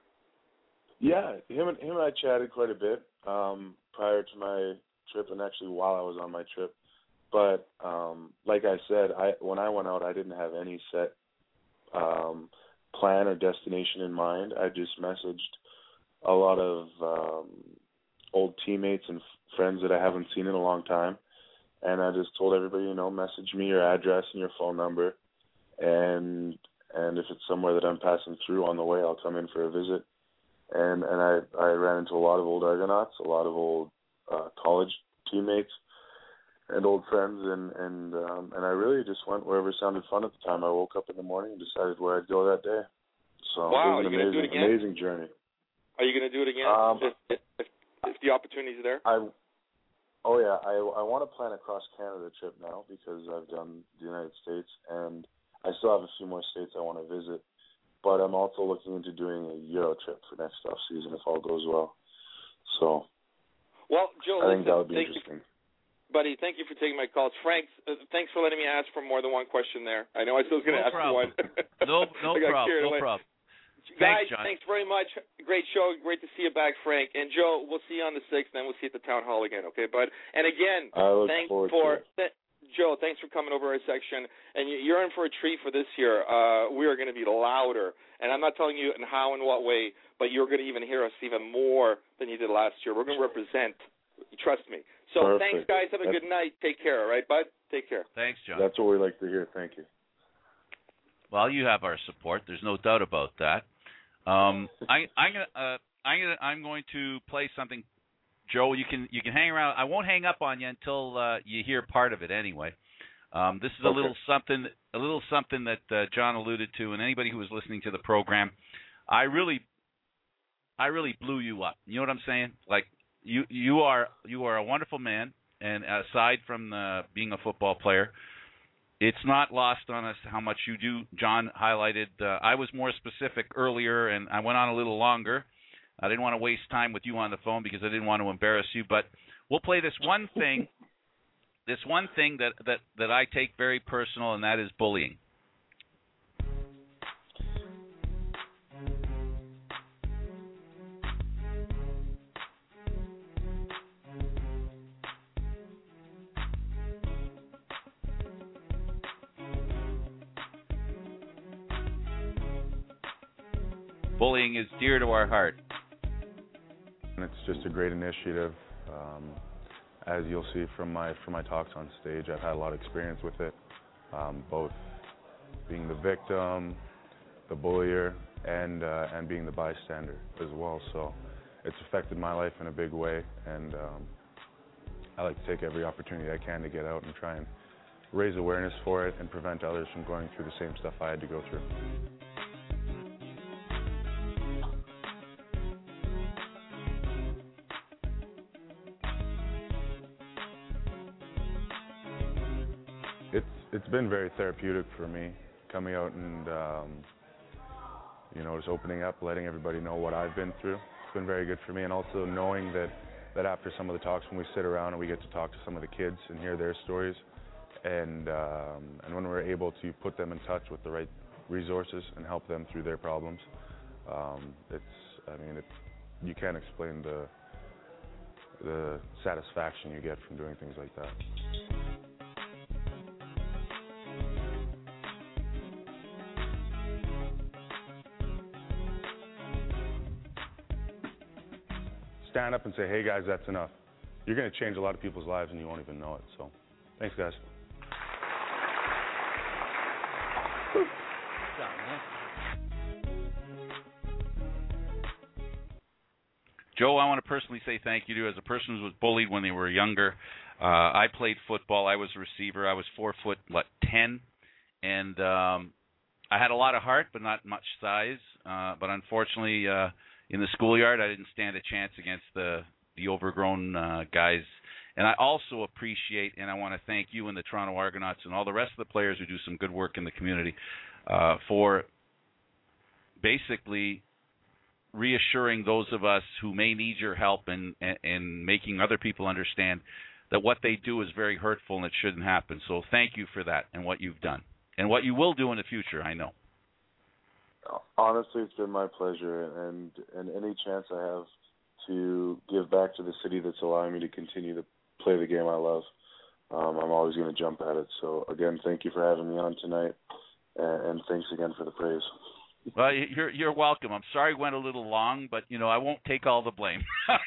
Yeah, him and him and I chatted quite a bit um, prior to my trip, and actually while I was on my trip. But um, like I said, I when I went out, I didn't have any set um, plan or destination in mind. I just messaged a lot of um, old teammates and f- friends that I haven't seen in a long time, and I just told everybody, you know, message me your address and your phone number, and and if it's somewhere that I'm passing through on the way, I'll come in for a visit. And and I I ran into a lot of old Argonauts, a lot of old uh, college teammates, and old friends, and and um, and I really just went wherever sounded fun at the time. I woke up in the morning and decided where I'd go that day. So wow, it was an are you amazing, gonna do it again? amazing journey. Are you going to do it again um, if, if, if, if the opportunity's there? I, oh, yeah. I, I want to plan a cross-Canada trip now because I've done the United States, and I still have a few more states I want to visit. But I'm also looking into doing a Euro trip for next off-season if all goes well. So well, Joe, I listen, think that would be thank interesting. You, buddy, thank you for taking my calls. Frank, uh, thanks for letting me ask for more than one question there. I know I still was going to no ask problem. for one. no no problem. No away. problem. Guys, thanks, John. Thanks very much. Great show. Great to see you back, Frank. And Joe, we'll see you on the sixth, and then we'll see you at the town hall again, okay, bud? And again, I look thanks forward for to it. th- Joe, thanks for coming over our section. And you're in for a treat for this year. Uh, we are going to be louder, and I'm not telling you in how and what way, but you're going to even hear us even more than you did last year. We're going to represent. Trust me. So Perfect. Thanks, guys. Have a That's, good night. Take care, all right, bud? Take care. Thanks, John. That's what we like to hear. Thank you. Well, you have our support. There's no doubt about that. Um, I, I'm gonna, uh, I'm gonna, I'm going to play something. Joe, you can, you can hang around. I won't hang up on you until uh, you hear part of it anyway. Um, this is a Okay. little something, a little something that uh, John alluded to, and anybody who was listening to the program, I really, I really blew you up. You know what I'm saying? Like you, you are, you are a wonderful man, and aside from the, being a football player, it's not lost on us how much you do. John highlighted. Uh, I was more specific earlier, and I went on a little longer. I didn't want to waste time with you on the phone because I didn't want to embarrass you. But we'll play this one thing, this one thing that, that, that I take very personal, and that is bullying. Bullying is dear to our heart. And it's just a great initiative. Um, as you'll see from my from my talks on stage, I've had a lot of experience with it, um, both being the victim, the bullier, and uh, and being the bystander as well. So it's affected my life in a big way, and um, I like to take every opportunity I can to get out and try and raise awareness for it and prevent others from going through the same stuff I had to go through. It's it's been very therapeutic for me, coming out and um, you know, just opening up, letting everybody know what I've been through. It's been very good for me, and also knowing that that after some of the talks, when we sit around and we get to talk to some of the kids and hear their stories, and um, and when we're able to put them in touch with the right resources and help them through their problems, um, it's I mean it you can't explain the the satisfaction you get from doing things like that. Stand up and say, hey guys, that's enough. You're going to change a lot of people's lives and you won't even know it. So, thanks guys. Joe, I want to personally say thank you to you. As a person who was bullied when they were younger, uh, I played football. I was a receiver. I was four foot, what, ten? And um, I had a lot of heart, but not much size. Uh, but unfortunately, uh, in the schoolyard, I didn't stand a chance against the, the overgrown uh, guys. And I also appreciate, and I want to thank you and the Toronto Argonauts and all the rest of the players who do some good work in the community uh, for basically reassuring those of us who may need your help and, and, and making other people understand that what they do is very hurtful and it shouldn't happen. So thank you for that and what you've done and what you will do in the future, I know. Honestly, it's been my pleasure, and, and any chance I have to give back to the city that's allowing me to continue to play the game I love, um, I'm always going to jump at it. So, again, thank you for having me on tonight, and, and thanks again for the praise. Well, you're you're welcome. I'm sorry it went a little long, but, you know, I won't take all the blame.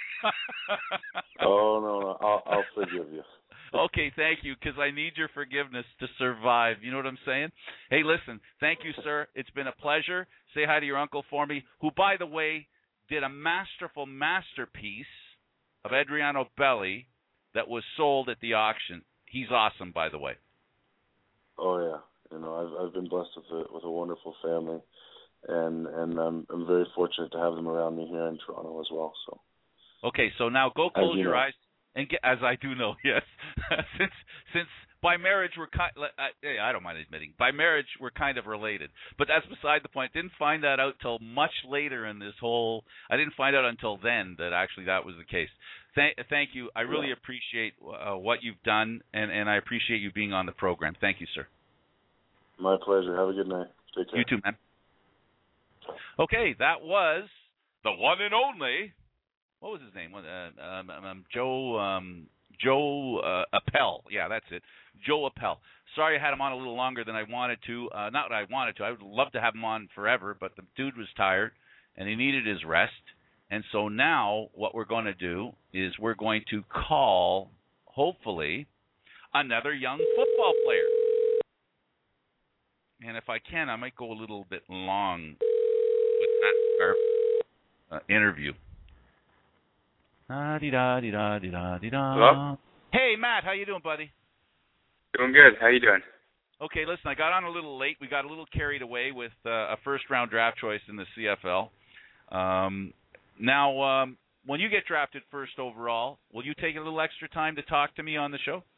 Oh, no, no, I'll, I'll forgive you. Okay, thank you, because I need your forgiveness to survive. You know what I'm saying? Hey, listen, thank you, sir. It's been a pleasure. Say hi to your uncle for me, who, by the way, did a masterful masterpiece of Adriano Belli that was sold at the auction. He's awesome, by the way. Oh, yeah. You know, I've I've been blessed with a, with a wonderful family, and and I'm I'm very fortunate to have them around me here in Toronto as well. So. Okay, so now go close you your know. eyes. And get, as I do know, yes, since since by marriage we're kind, I, I don't mind admitting, by marriage we're kind of related. But that's beside the point. Didn't find that out till much later in this whole. I didn't find out until then that actually that was the case. Thank, thank you. I really yeah. appreciate uh, what you've done, and and I appreciate you being on the program. Thank you, sir. My pleasure. Have a good night. Take care. You too, man. Okay, that was the one and only. What was his name? Uh, um, um, Joe um, Joe uh, Appel. Yeah, that's it. Joe Appel. Sorry I had him on a little longer than I wanted to. Uh, not that I wanted to. I would love to have him on forever, but the dude was tired, and he needed his rest. And so now what we're going to do is we're going to call, hopefully, another young football player. And if I can, I might go a little bit long with that. our uh, interview. Ah, dee da dee da dee da dee da. Hello? Hey, Matt, how you doing, buddy? Doing good. How you doing? Okay, listen, I got on a little late. We got a little carried away with uh, a first-round draft choice in the C F L. Um, now, um, when you get drafted first overall, will you take a little extra time to talk to me on the show?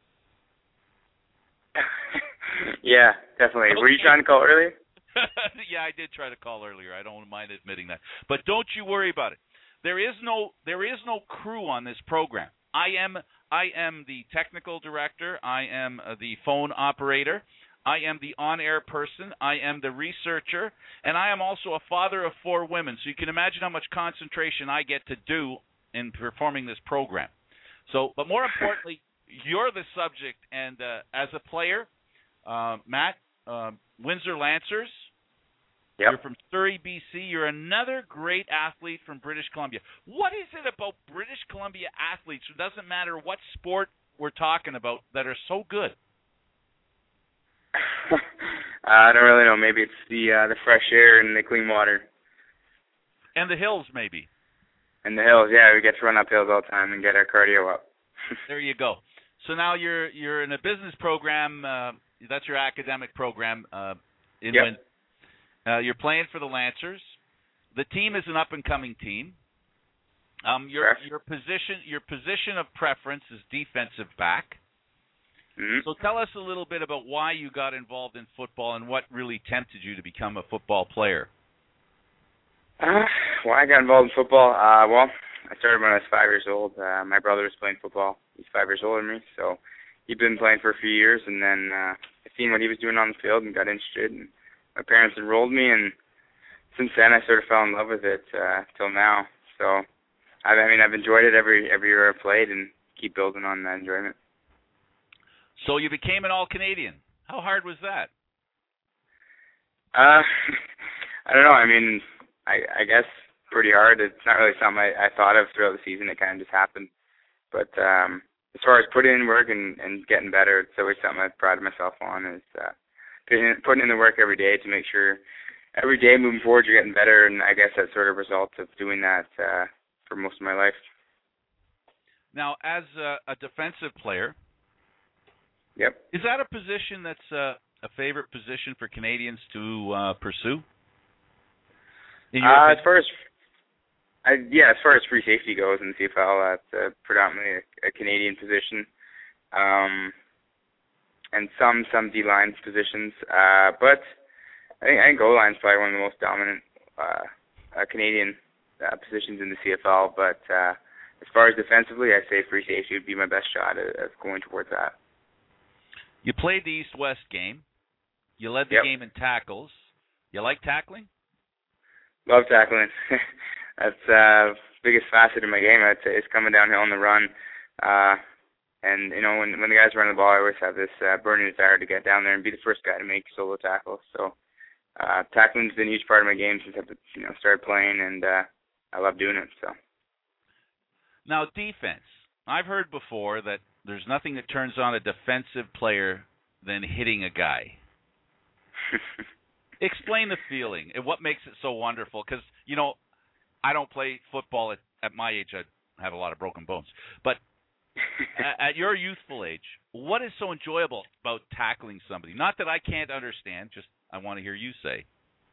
Yeah, definitely. Okay. Were you trying to call earlier? Yeah, I did try to call earlier. I don't mind admitting that. But don't you worry about it. There is no there is no crew on this program. I am I am the technical director. I am uh, the phone operator. I am the on-air person. I am the researcher, and I am also a father of four women. So you can imagine how much concentration I get to do in performing this program. So, but more importantly, you're the subject, and uh, as a player, uh, Matt, uh, Windsor Lancers. Yep. You're from Surrey, B C. You're another great athlete from British Columbia. What is it about British Columbia athletes, it doesn't matter what sport we're talking about, that are so good? uh, I don't really know. Maybe it's the uh, the fresh air and the clean water. And the hills, maybe. And the hills, yeah. We get to run up hills all the time and get our cardio up. There you go. So now you're you're in a business program. Uh, that's your academic program uh, in yep. Win- uh, you're playing for the Lancers. The team is an up-and-coming team. Um, your Correct. your position your position of preference is defensive back. Mm-hmm. So tell us a little bit about why you got involved in football and what really tempted you to become a football player. Uh, why I got involved in football? Uh, well, I started when I was five years old. Uh, my brother was playing football. He's five years older than me, so he'd been playing for a few years, and then uh, I seen what he was doing on the field and got interested, and my parents enrolled me, and since then I sort of fell in love with it uh, till now. So, I, I mean, I've enjoyed it every every year I've played and keep building on that enjoyment. So you became an All-Canadian. How hard was that? Uh, I don't know. I mean, I, I guess pretty hard. It's not really something I, I thought of throughout the season. It kind of just happened. But um, as far as putting in work and, and getting better, it's always something I've prided myself on, is uh, putting, in, putting in the work every day to make sure every day moving forward you're getting better. And I guess that's sort of a result of doing that uh, for most of my life. Now, as a, a defensive player, yep. Is that a position that's uh, a favorite position for Canadians to uh, pursue? Uh, as far as I, yeah, as far as free safety goes in the C F L, that's uh, predominantly a, a Canadian position, um, and some some D line positions. Uh, but I think I think O line is probably one of the most dominant uh, uh, Canadian uh, positions in the C F L. But uh, as far as defensively, I say free safety would be my best shot at, at going towards that. You played the East-West game. You led the yep. game in tackles. You like tackling? Love tackling. That's uh biggest facet of my game. I'd say, is coming downhill on the run. Uh, and you know, when when the guys running the ball, I always have this uh, burning desire to get down there and be the first guy to make solo tackles. So uh, tackling's been a huge part of my game since I've you know started playing, and uh, I love doing it. So now defense. I've heard before that there's nothing that turns on a defensive player than hitting a guy. Explain the feeling and what makes it so wonderful. Because, you know, I don't play football at, at my age. I have a lot of broken bones. But at, at your youthful age, what is so enjoyable about tackling somebody? Not that I can't understand, just I want to hear you say.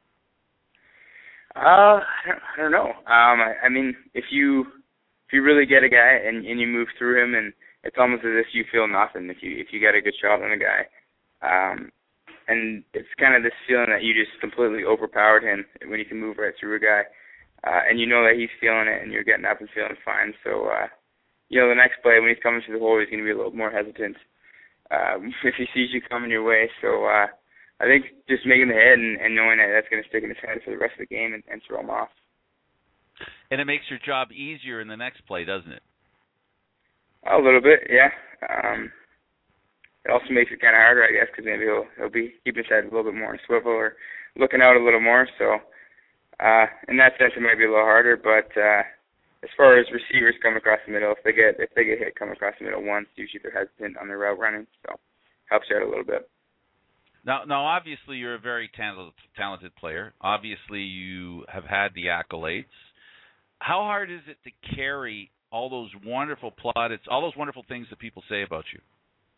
Uh, I don't, I don't know. Um, I, I mean, if you if you really get a guy and, and you move through him, and it's almost as if you feel nothing if you if you get a good shot on a guy. Um, And it's kind of this feeling that you just completely overpowered him when you can move right through a guy. Uh, and you know that he's feeling it and you're getting up and feeling fine. So, uh, you know, the next play, when he's coming through the hole, he's going to be a little more hesitant um, if he sees you coming your way. So uh, I think just making the hit and, and knowing that that's going to stick in his head for the rest of the game and, and throw him off. And it makes your job easier in the next play, doesn't it? A little bit, yeah. Um It also makes it kind of harder, I guess, because maybe he'll he'll be keeping his head a little bit more in a swivel or looking out a little more. So, uh, in that sense, it might be a little harder. But uh, as far as receivers coming across the middle, if they get if they get hit coming across the middle once, usually they're hesitant on their route running. So, helps you out a little bit. Now, now, obviously, you're a very talented, talented player. Obviously, you have had the accolades. How hard is it to carry all those wonderful plaudits, all those wonderful things that people say about you?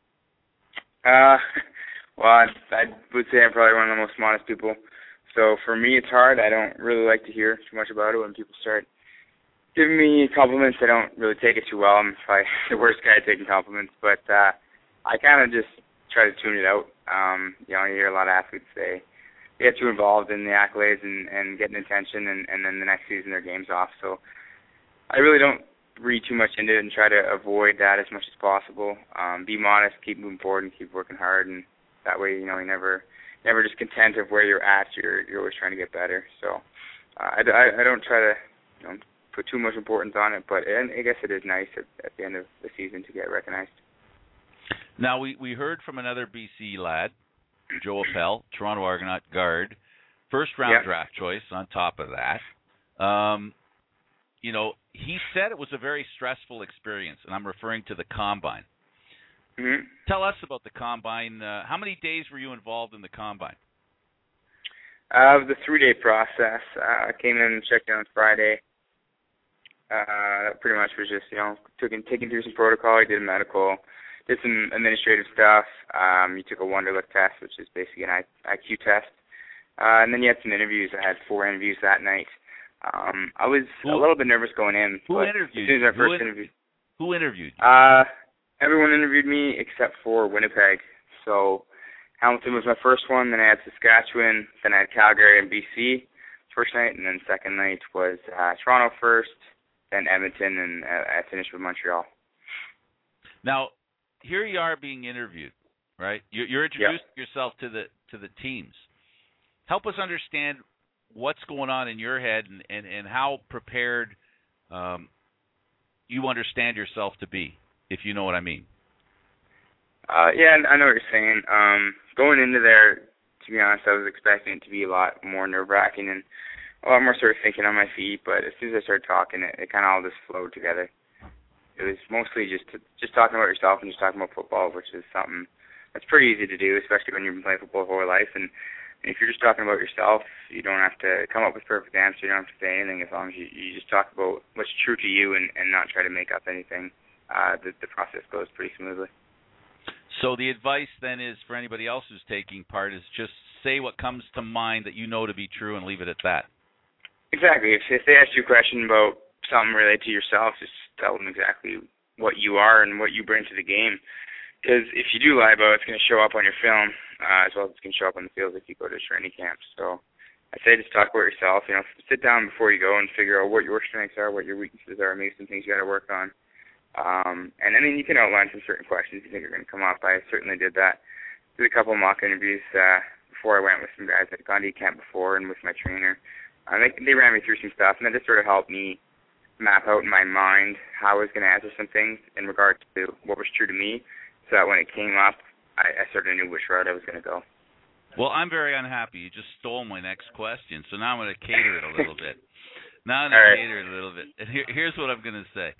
Uh, well, I, I would say I'm probably one of the most modest people. So for me, it's hard. I don't really like to hear too much about it. When people start giving me compliments, I don't really take it too well. I'm probably the worst guy at taking compliments. But uh, I kind of just try to tune it out. Um, you know, you hear a lot of athletes say they get too involved in the accolades and, and getting attention, and, and then the next season their game's off. So I really don't read too much into it and try to avoid that as much as possible. Um, be modest, keep moving forward, and keep working hard, and that way, you know, you never never just content of where you're at. You're you're always trying to get better. So uh, I, I, I don't try to, you know, put too much importance on it, but and I guess it is nice at, at the end of the season to get recognized. Now, we, we heard from another B C lad, Joe Appel, Toronto Argonaut guard, first-round yeah. draft choice on top of that. Um, you know, he said it was a very stressful experience, and I'm referring to the Combine. Mm-hmm. Tell us about the Combine. Uh, how many days were you involved in the Combine? Uh, it was a three-day process. Uh, I came in and checked in on Friday. Uh, that pretty much was just, you know, taking, taking through some protocol. I did a medical. Did some administrative stuff. Um, you took a Wonderlic test, which is basically an I Q test. Uh, and then you had some interviews. I had four interviews that night. Um, I was who, a little bit nervous going in. Who but interviewed as soon as I first who, interviewed, who interviewed you? Uh, everyone interviewed me except for Winnipeg. So Hamilton was my first one. Then I had Saskatchewan. Then I had Calgary and B C first night. And then second night was uh, Toronto first. Then Edmonton. And uh, I finished with Montreal. Now, here you are being interviewed, right? You're, you're introducing yep. yourself to the to the teams. Help us understand what's going on in your head and, and, and how prepared um, you understand yourself to be, if you know what I mean. Uh, yeah, I know what you're saying. Um, going into there, to be honest, I was expecting it to be a lot more nerve-wracking and a lot more sort of thinking on my feet, but as soon as I started talking, it, it kind of all just flowed together. It was mostly just to, just talking about yourself and just talking about football, which is something that's pretty easy to do, especially when you've been playing football your whole life. And, and if you're just talking about yourself, you don't have to come up with perfect answers. You don't have to say anything as long as you, you just talk about what's true to you and, and not try to make up anything. Uh, the, the process goes pretty smoothly. So the advice then is for anybody else who's taking part is just say what comes to mind that you know to be true and leave it at that. Exactly. If, if they ask you a question about something related to yourself, just tell them exactly what you are and what you bring to the game. Because if you do lie about it, it's going to show up on your film, uh, as well as it's going to show up on the field if you go to training camp. So I say just talk about yourself. You know, sit down before you go and figure out what your strengths are, what your weaknesses are, maybe some things you got to work on. Um, and I mean, you can outline some certain questions you think are going to come up. I certainly did that. Did a couple of mock interviews uh, before I went with some guys at Gandhi camp before and with my trainer. Uh, they, they ran me through some stuff, and that just sort of helped me map out in my mind how I was going to answer some things in regard to what was true to me, so that when it came up, I, I sort of knew which route I was going to go. Well, I'm very unhappy. You just stole my next question, so now I'm going to cater it a little bit. Now I'm going right. to cater it a little bit. And here, here's what I'm going to say.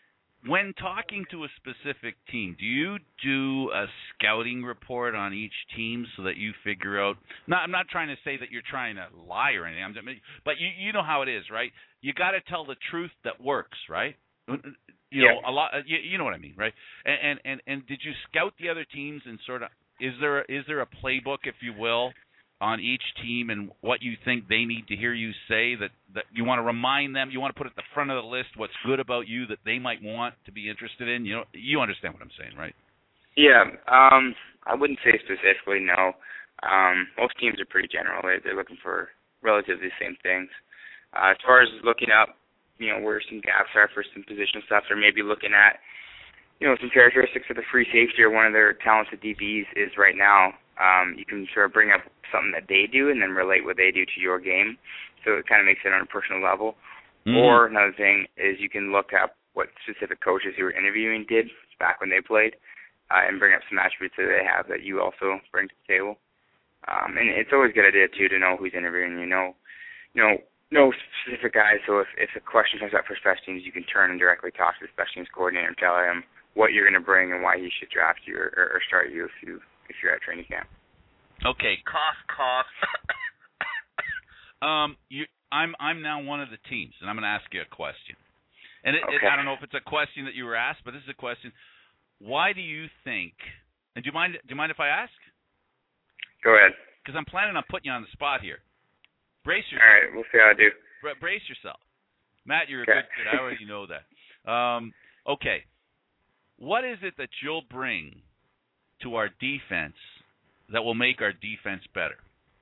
When talking to a specific team, do you do a scouting report on each team so that you figure out? Not, I'm not trying to say that you're trying to lie or anything, I'm just, but you you know how it is, right? You got to tell the truth that works, right? You know yeah. a lot. You, you know what I mean, right? And, and and and did you scout the other teams and sort of is there is there a playbook, if you will, on each team and what you think they need to hear you say that, that you want to remind them, you want to put at the front of the list what's good about you that they might want to be interested in? You know, you understand what I'm saying, right? Yeah, um, I wouldn't say specifically, no. Um, most teams are pretty general. They're, they're looking for relatively the same things. Uh, as far as looking up, you know, where some gaps are for some positional stuff, or maybe looking at, you know, some characteristics of the free safety or one of their talented D Bs is right now. Um, you can sort of bring up something that they do and then relate what they do to your game. So it kind of makes it on a personal level. Mm-hmm. Or another thing is you can look up what specific coaches who were interviewing did back when they played uh, and bring up some attributes that they have that you also bring to the table. Um, and it's always a good idea, too, to know who's interviewing. You know, you know, no specific guys. So if, if a question comes up for special teams, you can turn and directly talk to the special teams coordinator and tell him what you're going to bring and why he should draft you or, or start you if you if you're at training camp. Okay, cough, cough. um, you, I'm I'm now one of the teams, and I'm going to ask you a question. And it, okay. it, I don't know if it's a question that you were asked, but this is a question. Why do you think? And do you mind? Do you mind if I ask? Go ahead. Because I'm planning on putting you on the spot here. Brace yourself. All right, we'll see how I do. Bra- brace yourself, Matt. You're a okay. good kid. I already know that. Um, okay. What is it that you'll bring to our defense that will make our defense better?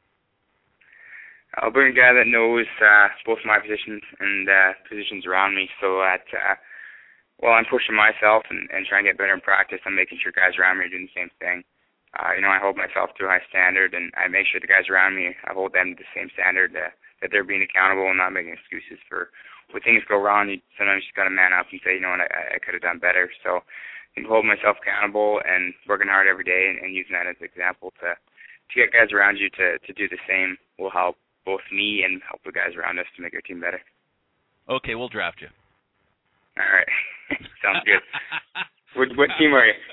I'll bring a guy that knows uh, both my positions and uh, positions around me, so that uh, while I'm pushing myself and, and trying to get better in practice, I'm making sure guys around me are doing the same thing. Uh, you know, I hold myself to a high standard, and I make sure the guys around me, I hold them to the same standard, uh, that they're being accountable and not making excuses for when things go wrong. You, sometimes you just got to man up and say, you know what, I, I could have done better. So I think holding myself accountable and working hard every day and, and using that as an example to, to get guys around you to, to do the same will help both me and help the guys around us to make our team better. Okay, we'll draft you. All right. Sounds good. what, what team are you?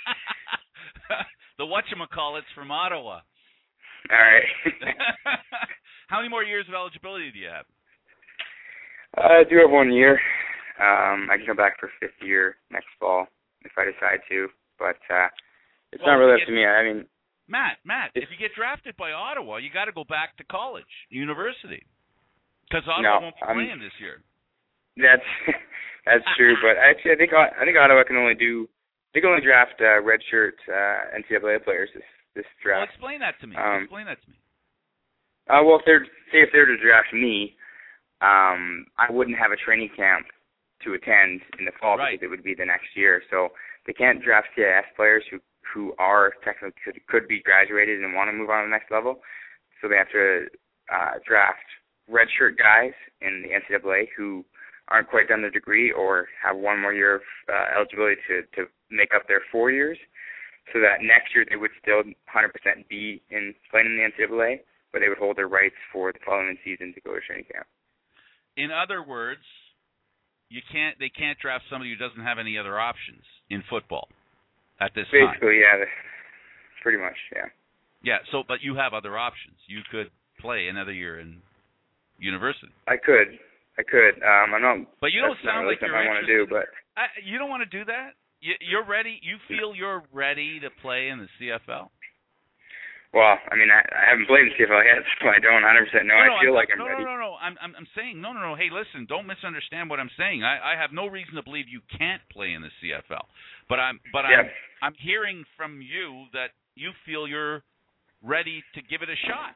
The whatchamacallits from Ottawa. All right. How many more years of eligibility do you have? Uh, I do have one year. Um, I can come back for fifth year next fall if I decide to, but uh, it's well, not really get, up to me. I mean, Matt, Matt, if you get drafted by Ottawa, you got to go back to college, university, because Ottawa no, won't be I'm, playing this year. That's that's true, but actually, I think I think Ottawa can only do they can only draft uh, redshirt uh, N C double A players this this draft. Well, explain that to me. Um, explain that to me. Uh, well, if they're say if they're to draft me, um, I wouldn't have a training camp to attend in the fall right. because it would be the next year. So they can't draft C I S players who who are technically could, could be graduated and want to move on to the next level. So they have to uh, draft redshirt guys in the N C double A who aren't quite done their degree or have one more year of uh, eligibility to, to make up their four years, so that next year they would still one hundred percent be in playing in the N C double A, but they would hold their rights for the following season to go to training camp. In other words, you can't they can't draft somebody who doesn't have any other options in football at this Basically, time. Basically, yeah, pretty much, yeah. Yeah, so but you have other options. You could play another year in university. I could. I could. Um, I know. But you don't sound really like you're I want to do, but I, you don't want to do that. You, you're ready. You feel you're ready to play in the C F L. Well, I mean, I, I haven't played in the C F L yet, so I don't one hundred percent know. No, no, I feel I'm, like I'm no, ready. No, no, no, I'm, I'm, I'm saying no, no, no. Hey, listen, don't misunderstand what I'm saying. I, I have no reason to believe you can't play in the C F L, but I'm, but yeah. I'm, I'm hearing from you that you feel you're ready to give it a shot.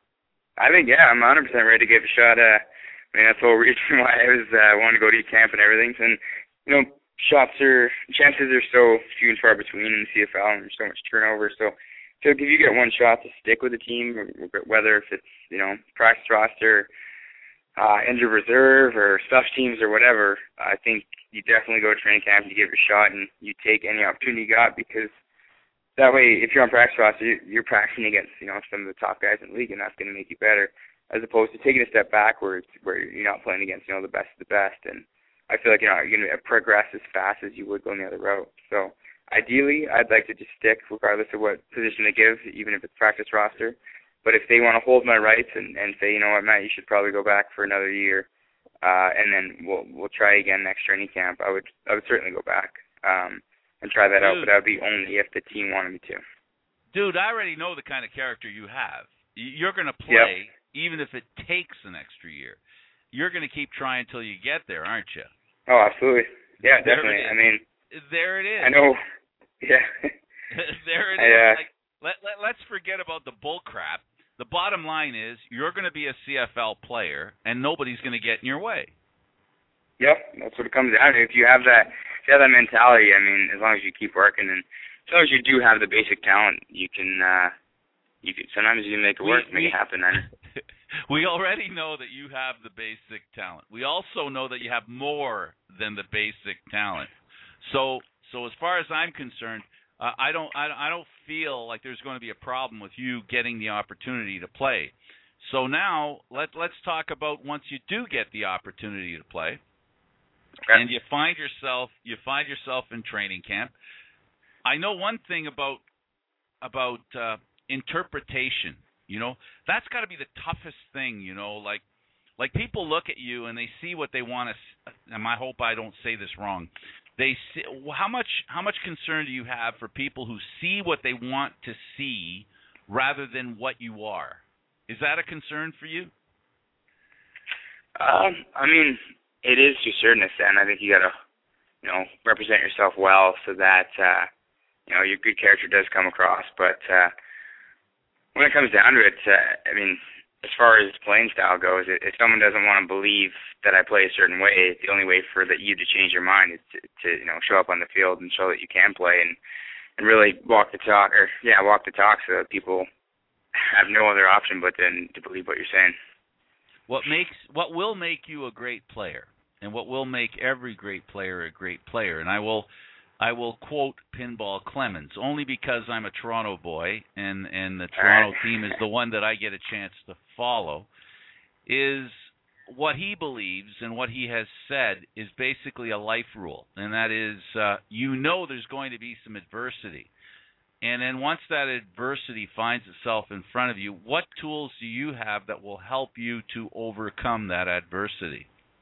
I think, yeah, I'm one hundred percent ready to give it a shot. Uh, I mean, that's the whole reason why I was uh, wanting to go to camp and everything. And, you know, shots are, chances are so few and far between in the C F L, and there's so much turnover. So, so if you get one shot to stick with the team, whether if it's, you know, practice roster, uh, injured reserve, or special teams or whatever, I think you definitely go to training camp, you give it a shot, and you take any opportunity you got, because that way, if you're on practice roster, you're practicing against, you know, some of the top guys in the league, and that's going to make you better, as opposed to taking a step backwards where you're not playing against, you know, the best of the best. And I feel like, you know, you're going to progress as fast as you would going the other route. So ideally, I'd like to just stick regardless of what position they give, even if it's practice roster. But if they want to hold my rights and, and say, you know what, Matt, you should probably go back for another year, uh, and then we'll we'll try again next training camp, I would I would certainly go back um, and try that Dude. out. But that would be only if the team wanted me to. Dude, I already know the kind of character you have. You're going to play. Yep. Even if it takes an extra year, you're going to keep trying until you get there, aren't you? Oh, absolutely. Yeah, there definitely. I mean, there it is. I know. Yeah. there it I, is. uh, like, let, let, let's forget about the bull crap. The bottom line is you're going to be a C F L player, and nobody's going to get in your way. Yep, that's what it comes down to. If you have that, if you have that mentality, I mean, as long as you keep working, and as long as you do have the basic talent, you can. Uh, You could sometimes you make it work, we, make we, it happen. We already know that you have the basic talent. We also know that you have more than the basic talent. So, so as far as I'm concerned, uh, I don't, I, I don't feel like there's going to be a problem with you getting the opportunity to play. So now let let's talk about once you do get the opportunity to play, okay. and you find yourself you find yourself in training camp. I know one thing about about. Uh, interpretation. You know, that's got to be the toughest thing. You know, like like people look at you and they see what they want to. And I hope I don't say this wrong. They see, how much how much concern do you have for people who see what they want to see rather than what you are? Is that a concern for you? Um, I mean, it is to a certain extent. I think you got to, you know, represent yourself well so that, uh, you know, your good character does come across. But uh, when it comes down to it, uh, I mean, as far as playing style goes, if someone doesn't want to believe that I play a certain way, the only way for that you to change your mind is to, to, you know, show up on the field and show that you can play and, and really walk the talk, or, yeah, walk the talk so that people have no other option but then to believe what you're saying. What makes what will make you a great player, and what will make every great player a great player, and I will I will quote Pinball Clemens only because I'm a Toronto boy and and the Toronto right. team is the one that I get a chance to follow, is what he believes and what he has said is basically a life rule, and that is uh, you know there's going to be some adversity. And then once that adversity finds itself in front of you, what tools do you have that will help you to overcome that adversity?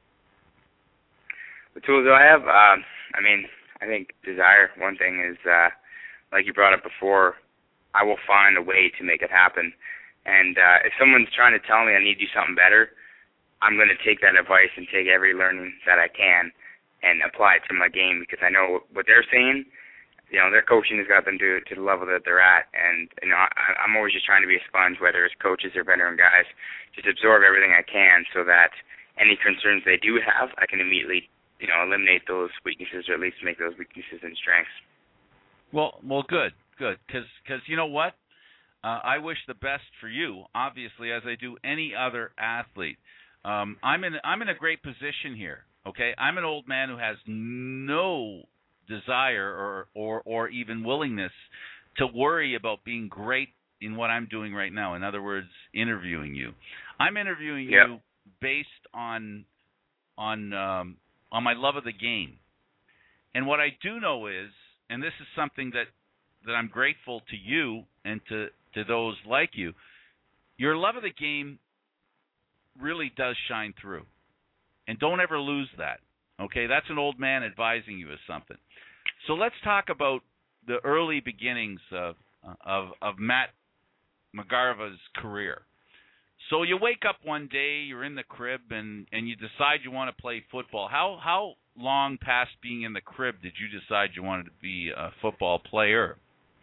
The tools that I have, um, I mean, I think desire. One thing is, uh, like you brought up before, I will find a way to make it happen. And uh, if someone's trying to tell me I need to do something better, I'm going to take that advice and take every learning that I can and apply it to my game, because I know what they're saying. You know, their coaching has got them to to the level that they're at, and you know, I, I'm always just trying to be a sponge, whether it's coaches or veteran guys, just absorb everything I can, so that any concerns they do have, I can immediately, you know, eliminate those weaknesses, or at least make those weaknesses into strengths. Well, well, good, good, because because you know what, uh, I wish the best for you, obviously, as I do any other athlete. Um, I'm in I'm in a great position here. Okay, I'm an old man who has no desire or, or or even willingness to worry about being great in what I'm doing right now. In other words, interviewing you. I'm interviewing yep. you based on on um, on my love of the game. And what I do know is, and this is something that that I'm grateful to you and to, to those like you, your love of the game really does shine through. And don't ever lose that. Okay, that's an old man advising you of something. So let's talk about the early beginnings of of, of Matt McGarva's career. So you wake up one day, you're in the crib, and, and you decide you want to play football. How how long past being in the crib did you decide you wanted to be a football player?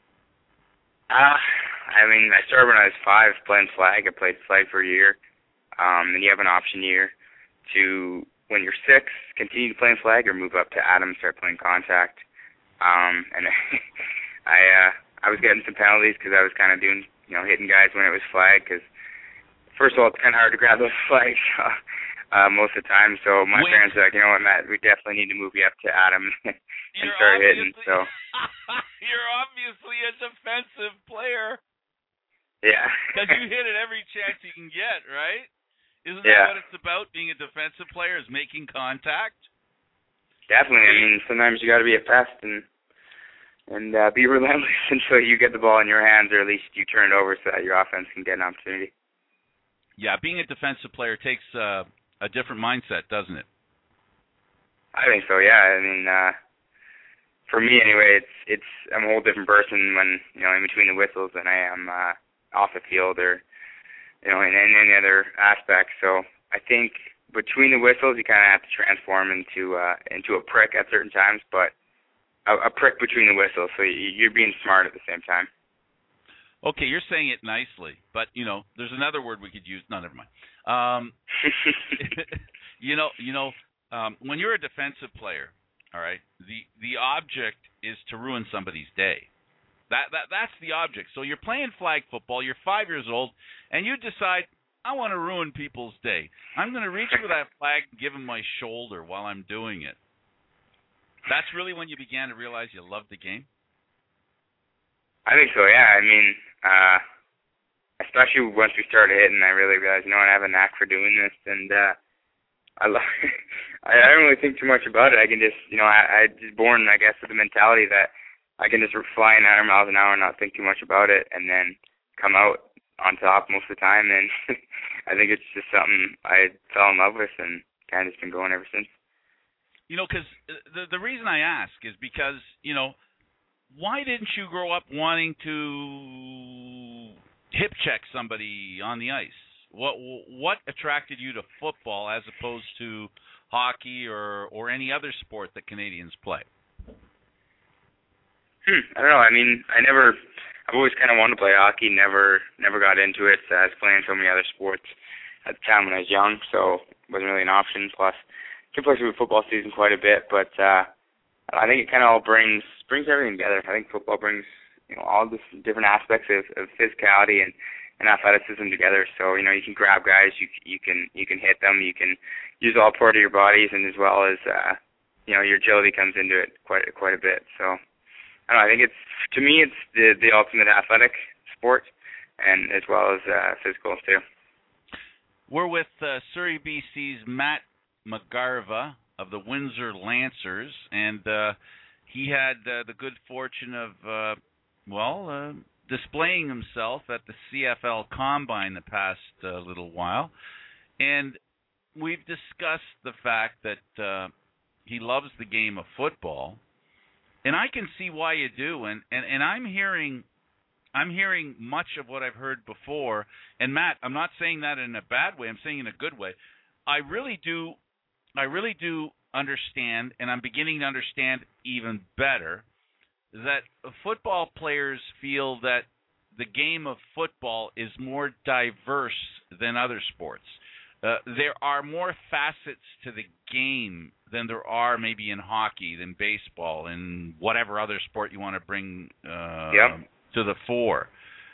Uh, I mean, I started when I was five playing flag. I played flag for a year. Um, then you have an option year to, when you're six, continue playing flag or move up to Adams, start playing contact. Um, and I uh, I was getting some penalties because I was kind of doing, you know, hitting guys when it was flag. Because first of all, it's kind of hard to grab those flags uh, most of the time. So my Wait. parents were like, you know what, Matt, we definitely need to move you up to Adams and you're start hitting. So you're obviously a defensive player. Yeah. Because you hit it every chance you can get, right? Isn't yeah. that what it's about, being a defensive player, is making contact? Definitely. I mean, sometimes you got to be a pest and and uh, be relentless until you get the ball in your hands, or at least you turn it over so that your offense can get an opportunity. Yeah, being a defensive player takes uh, a different mindset, doesn't it? I think so, yeah. I mean, uh, for me anyway, it's it's I'm a whole different person when, you know, in between the whistles than I am uh, off the field or, you know, in, in any other aspect. So I think between the whistles, you kind of have to transform into uh, into a prick at certain times, but a, a prick between the whistles, so you, you're being smart at the same time. Okay, you're saying it nicely, but, you know, there's another word we could use. No, never mind. Um, you know, you know, um, when you're a defensive player, all right, the the object is to ruin somebody's day. That that that's the object. So you're playing flag football. You're five years old, and you decide, I want to ruin people's day. I'm going to reach for that flag and give them my shoulder while I'm doing it. That's really when you began to realize you loved the game? I think so, yeah. I mean, uh, especially once we started hitting, I really realized, you know, I have a knack for doing this, and uh, I love. I don't really think too much about it. I can just, you know, I, I just born, I guess, with the mentality that I can just fly nine hundred miles an hour and not think too much about it, and then come out on top most of the time, and I think it's just something I fell in love with and kind of just been going ever since. You know, because the the reason I ask is because, you know, why didn't you grow up wanting to hip check somebody on the ice? What what attracted you to football as opposed to hockey or, or any other sport that Canadians play? Hmm, I don't know. I mean, I never, I've always kind of wanted to play hockey. Never, never got into it. I was playing so many other sports at the time when I was young, so it wasn't really an option. Plus, I can play through the football season quite a bit, but uh, I think it kind of all brings brings everything together. I think football brings, you know, all the different aspects of, of physicality and, and athleticism together. So, you know, you can grab guys, you you can you can hit them, you can use all part of your bodies, and as well as uh, you know, your agility comes into it quite quite a bit. So. I don't know, I think it's, to me, it's the the ultimate athletic sport, and as well as uh, physical too. We're with uh, Surrey, B C's Matt McGarva of the Windsor Lancers, and uh, he had uh, the good fortune of, uh, well, uh, displaying himself at the C F L Combine the past uh, little while, and we've discussed the fact that uh, he loves the game of football. And I can see why you do, and, and, and I'm hearing I'm hearing much of what I've heard before. And Matt, I'm not saying that in a bad way, I'm saying in a good way. I really do I really do understand, and I'm beginning to understand even better, that football players feel that the game of football is more diverse than other sports. Uh, there are more facets to the game than there are maybe in hockey, than baseball, and whatever other sport you want to bring uh, yep. to the fore.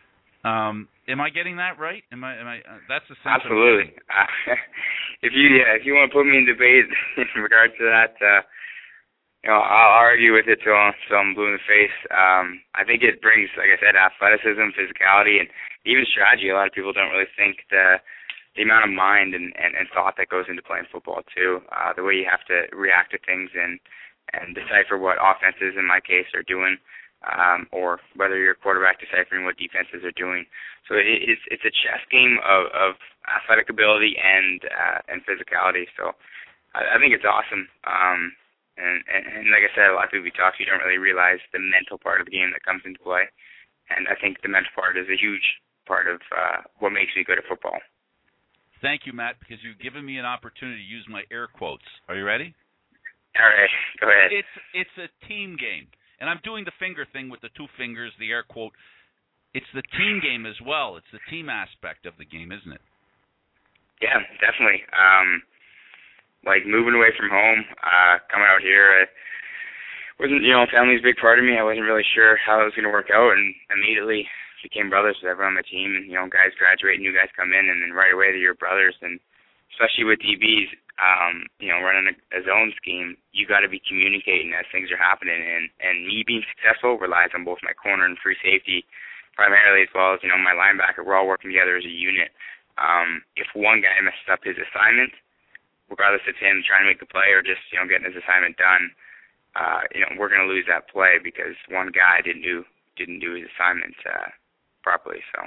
Um, am I getting that right? Am I? Am I? Uh, that's the sense. Absolutely. Uh, if you yeah, if you want to put me in debate in regards to that, uh, you know, I'll argue with it till, till I'm blue in the face. Um, I think it brings, like I said, athleticism, physicality, and even strategy. A lot of people don't really think the the amount of mind and, and, and thought that goes into playing football too, uh, the way you have to react to things and, and decipher what offenses, in my case, are doing, um, or whether you're a quarterback deciphering what defenses are doing. So it, it's it's a chess game of, of athletic ability and uh, and physicality. So I, I think it's awesome. Um, and, and, and like I said, a lot of people we talk to, you don't really realize the mental part of the game that comes into play. And I think the mental part is a huge part of uh, what makes me good at football. Thank you, Matt, because you've given me an opportunity to use my air quotes. Are you ready? All right, go ahead. It's it's a team game, and I'm doing the finger thing with the two fingers, the air quote. It's the team game as well. It's the team aspect of the game, isn't it? Yeah, definitely. Um, like moving away from home, uh, coming out here, I wasn't, you know, family's a big part of me. I wasn't really sure how it was going to work out, and immediately became brothers with everyone on my team, and, you know, guys graduate, new guys come in, and then right away they're your brothers. And especially with D Bs, um, you know, running a, a zone scheme, you got to be communicating as things are happening. And, and me being successful relies on both my corner and free safety primarily, as well as, you know, my linebacker. We're all working together as a unit. Um, if one guy messes up his assignment, regardless if it's him trying to make the play or just, you know, getting his assignment done, uh, you know, we're going to lose that play because one guy didn't do didn't do his assignment uh, properly. So,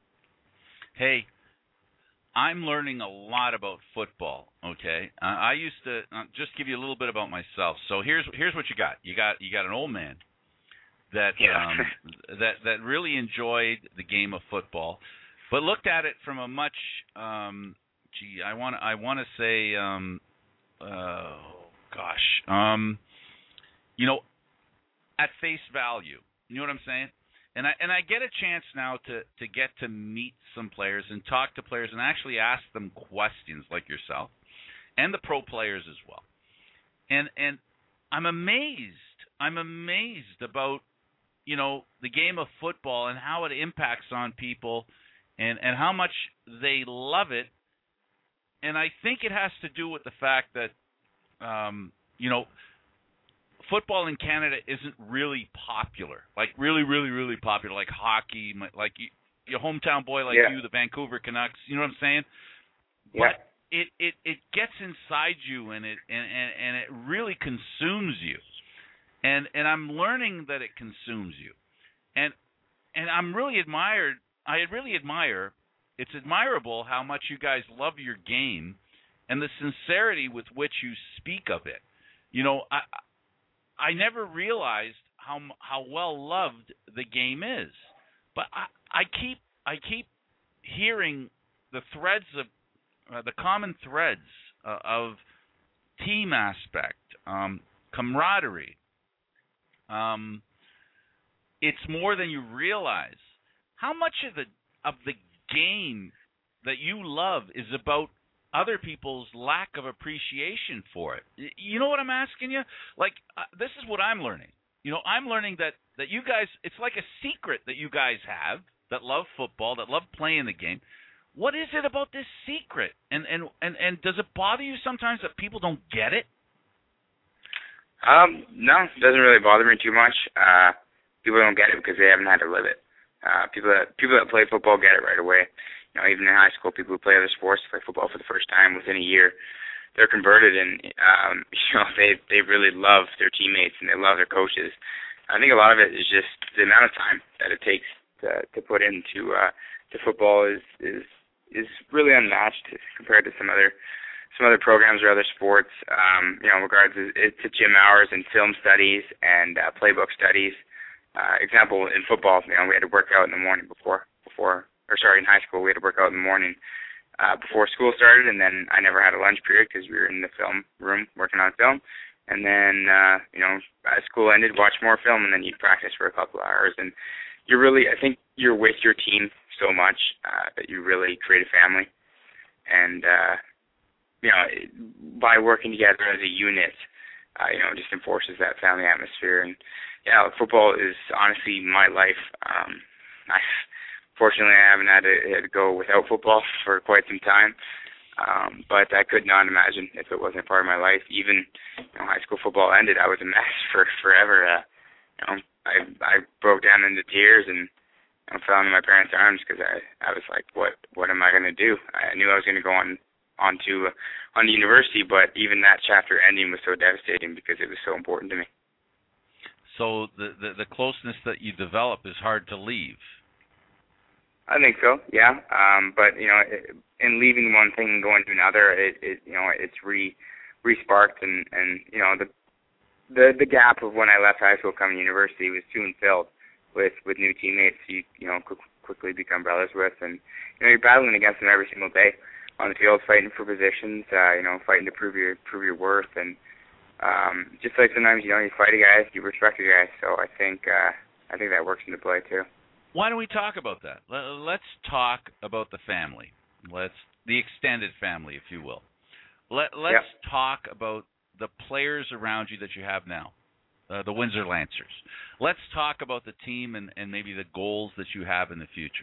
hey, I'm learning a lot about football. Okay, uh, I used to uh, just give you a little bit about myself. So here's here's what you got. You got you got an old man that yeah. um, that that really enjoyed the game of football, but looked at it from a much um, gee, I want I want to say um, uh, gosh, um, you know, at face value. You know what I'm saying? And I and I get a chance now to, to get to meet some players and talk to players and actually ask them questions like yourself, and the pro players as well. And and I'm amazed. I'm amazed about, you know, the game of football and how it impacts on people, and, and how much they love it. And I think it has to do with the fact that, um, you know, football in Canada isn't really popular, like really, really, really popular, like hockey, like you, your hometown boy like yeah. you, the Vancouver Canucks. You know what I'm saying? Yeah. But it, it, it gets inside you, and it and, and, and it really consumes you. And and I'm learning that it consumes you, and and I'm really admired. I really admire. It's admirable how much you guys love your game and the sincerity with which you speak of it. You know, I I never realized how how well loved the game is, but I, I keep I keep hearing the threads of uh, the common threads uh, of team aspect, um, camaraderie. Um, it's more than you realize. How much of the of the game that you love is about other people's lack of appreciation for it? You know what I'm asking you? Like, uh, this is what I'm learning. You know, I'm learning that, that you guys, it's like a secret that you guys have that love football, that love playing the game. What is it about this secret? And and, and, and does it bother you sometimes that people don't get it? Um, no, it doesn't really bother me too much. Uh, people don't get it because they haven't had to live it. Uh, people that people that play football get it right away. You know, even in high school, people who play other sports play football for the first time within a year. They're converted, and um, you know they they really love their teammates and they love their coaches. I think a lot of it is just the amount of time that it takes to to put into uh, to football is is is really unmatched compared to some other some other programs or other sports. Um, you know, in regards to, to gym hours and film studies and uh, playbook studies. Uh, example, in football, you know, we had to work out in the morning before, before, or sorry, in high school, we had to work out in the morning uh, before school started, and then I never had a lunch period because we were in the film room working on film. And then, uh, you know, as school ended, watch more film, and then you'd practice for a couple of hours. And you're really, I think you're with your team so much uh, that you really create a family. And, uh, you know, by working together as a unit, uh, you know, it just enforces that family atmosphere. And, yeah, football is honestly my life. Um, I, fortunately, I haven't had to, had to go without football for quite some time, um, but I could not imagine if it wasn't part of my life. Even you know, high school football ended, I was a mess for forever. Uh, you know, I I broke down into tears and you know, fell into my parents' arms because I I was like, what what am I going to do? I knew I was going to go on on to uh, on to university, but even that chapter ending was so devastating because it was so important to me. So the, the the closeness that you develop is hard to leave. I think so, yeah. Um, but you know, it, in leaving one thing and going to another, it, it you know it's re re-sparked, and, and you know the the the gap of when I left high school coming to university was soon filled with with new teammates you you know quick, quickly become brothers with, and you know you're battling against them every single day on the field, fighting for positions, uh, you know, fighting to prove your prove your worth. And Um, just like sometimes, you know, you fight a guy, you respect a guy. So I think uh, I think that works into play too. Why don't we talk about that? Let's talk about the family. Let's the extended family, if you will. Let Let's yep. talk about the players around you that you have now, uh, the Windsor Lancers. Let's talk about the team and, and maybe the goals that you have in the future.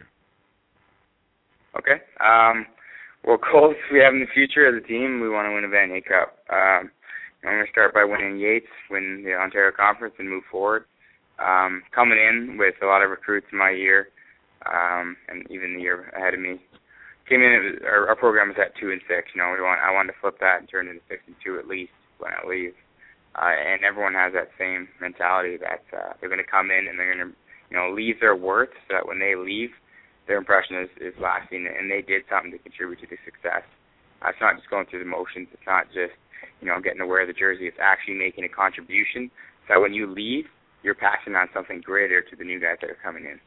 Okay. Um, well, goals we have in the future as a team, we want to win a Vanier Cup. Um, I'm going to start by winning Yates, win the Ontario Conference, and move forward. Um, coming in with a lot of recruits in my year, um, and even the year ahead of me, came in. It was, our, our program was at two and six. You know, we want I wanted to flip that and turn it into six and two at least when I leave. Uh, and everyone has that same mentality that uh, they're going to come in and they're going to, you know, leave their worth so that when they leave, their impression is, is lasting, and they did something to contribute to the success. Uh, it's not just going through the motions. It's not just you know, getting to wear the jersey. It's actually making a contribution so that when you leave, you're passing on something greater to the new guys that are coming in.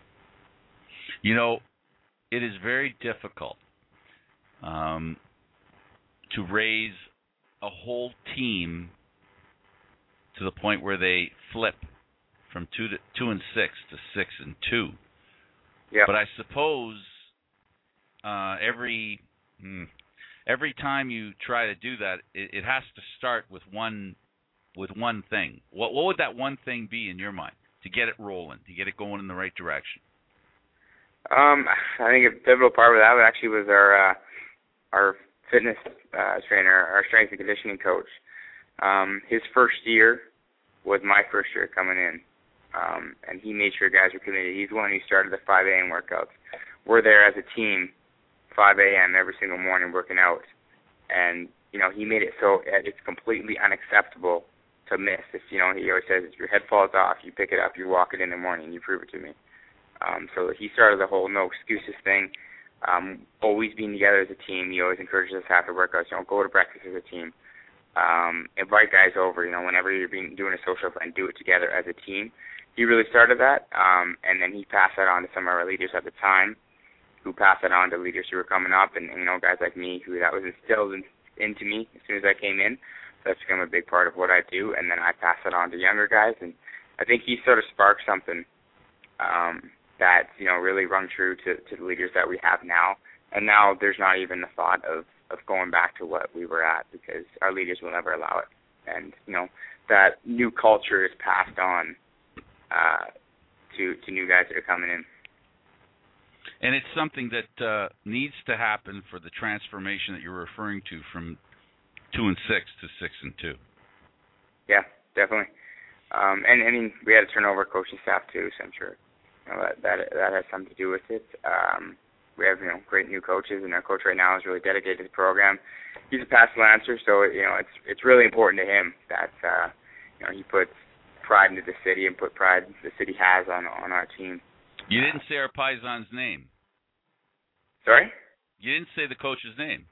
You know, it is very difficult um, to raise a whole team to the point where they flip from two to two and six to six and two. Yeah. But I suppose uh, every hmm, every time you try to do that, it, it has to start with one with one thing. What what would that one thing be in your mind to get it rolling, to get it going in the right direction? Um, I think a pivotal part of that actually was our uh, our fitness uh, trainer, our strength and conditioning coach. Um, his first year was my first year coming in, um, and he made sure guys were committed. He's the one who started the five a.m. workouts. We're there as a team, five a.m. every single morning working out, and you know he made it so it's completely unacceptable to miss. If you know he always says if your head falls off, you pick it up, you walk it in the morning, you prove it to me. Um, so he started the whole no excuses thing. Um, always being together as a team. He always encourages us after workouts, you know, go to breakfast as a team. Um, invite guys over, you know, whenever you're being, doing a social event, do it together as a team. He really started that, um, and then he passed that on to some of our leaders at the time, who passed that on to leaders who were coming up, and, and you know, guys like me, who that was instilled in, into me as soon as I came in. So that's become a big part of what I do, and then I pass it on to younger guys, and I think he sort of sparked something um, that, you know, really rung true to, to the leaders that we have now. And now there's not even the thought of, of going back to what we were at, because our leaders will never allow it. And, you know, that new culture is passed on uh, to to new guys that are coming in. And it's something that uh, needs to happen for the transformation that you're referring to from two and six to six and two. Yeah, definitely. Um, and I mean, we had to turn over coaching staff too, so I'm sure you know, that, that that has something to do with it. Um, we have you know great new coaches, and our coach right now is really dedicated to the program. He's a past Lancer, so you know it's it's really important to him that uh, you know he puts pride into the city and put pride the city has on on our team. You didn't say our Paisan's name. Sorry? You didn't say the coach's name.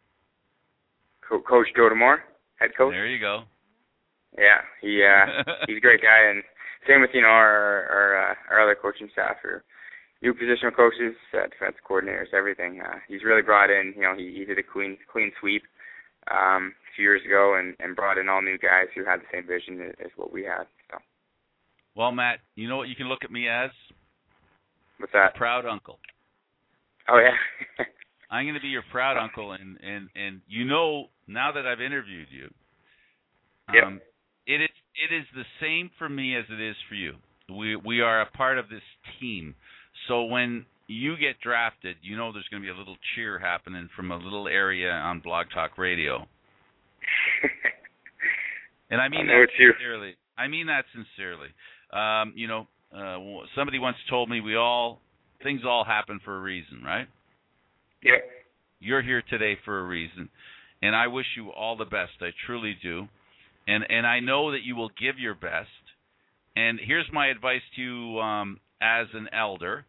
Co- Coach Joe Demore, head coach. There you go. Yeah, he uh, he's a great guy, and same with you know our our, uh, our other coaching staff, or new positional coaches, uh, defensive coordinators, everything. Uh, he's really brought in. You know, he, he did a clean clean sweep um, a few years ago, and, and brought in all new guys who had the same vision as, as what we had. So. Well, Matt, you know what you can look at me as? What's that? A proud uncle. Oh yeah. I'm going to be your proud uncle, and, and, and you know now that I've interviewed you, yep. um, it is it is the same for me as it is for you. We we are a part of this team, so when you get drafted, you know there's going to be a little cheer happening from a little area on Blog Talk Radio, and I mean I that sincerely. I mean that sincerely. Um, you know, uh, somebody once told me we all things all happen for a reason, right? Yeah. You're here today for a reason, and I wish you all the best. I truly do, and and I know that you will give your best. And here's my advice to you um, as an elder.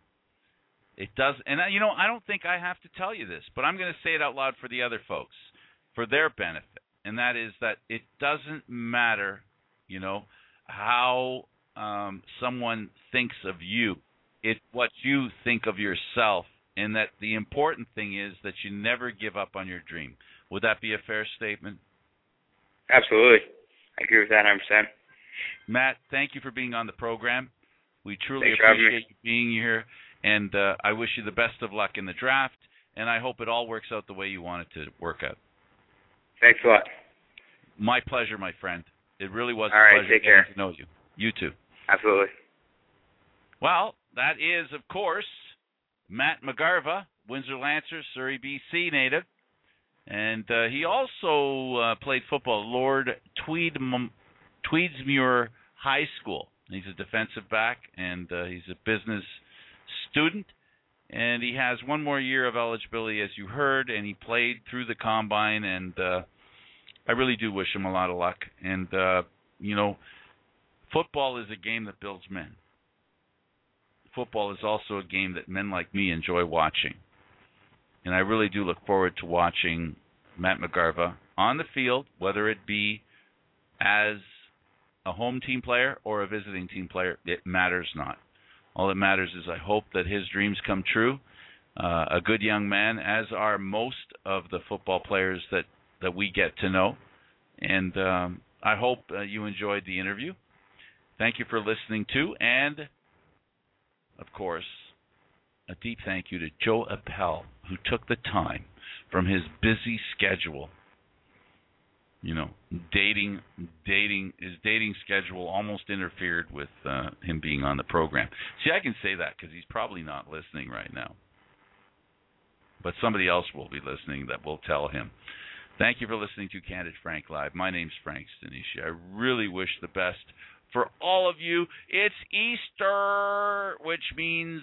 It does, and you know I don't think I have to tell you this, but I'm going to say it out loud for the other folks, for their benefit, and that is that it doesn't matter, you know, how um, someone thinks of you. It's what you think of yourself. And that the important thing is that you never give up on your dream. Would that be a fair statement? Absolutely. I agree with that one hundred percent. Matt, thank you for being on the program. We truly Thanks appreciate you being here. And uh, I wish you the best of luck in the draft. And I hope it all works out the way you want it to work out. Thanks a lot. My pleasure, my friend. It really was all a right, pleasure take getting care. to know you. You too. Absolutely. Well, that is, of course, Matt McGarva, Windsor Lancer, Surrey, B C native. And uh, he also uh, played football at Lord Tweed, Tweedsmuir High School. He's a defensive back, and uh, he's a business student. And he has one more year of eligibility, as you heard, and he played through the combine. And uh, I really do wish him a lot of luck. And, uh, you know, football is a game that builds men. Football is also a game that men like me enjoy watching. And I really do look forward to watching Matt McGarva on the field, whether it be as a home team player or a visiting team player. It matters not. All that matters is I hope that his dreams come true. Uh, a good young man, as are most of the football players that, that we get to know. And um, I hope uh, you enjoyed the interview. Thank you for listening to, and of course, a deep thank you to Joe Appel, who took the time from his busy schedule. You know, dating, dating, his dating schedule almost interfered with uh, him being on the program. See, I can say that because he's probably not listening right now. But somebody else will be listening that will tell him. Thank you for listening to Candid Frank Live. My name's Frank Stanishi. I really wish the best for all of you. It's Easter, which means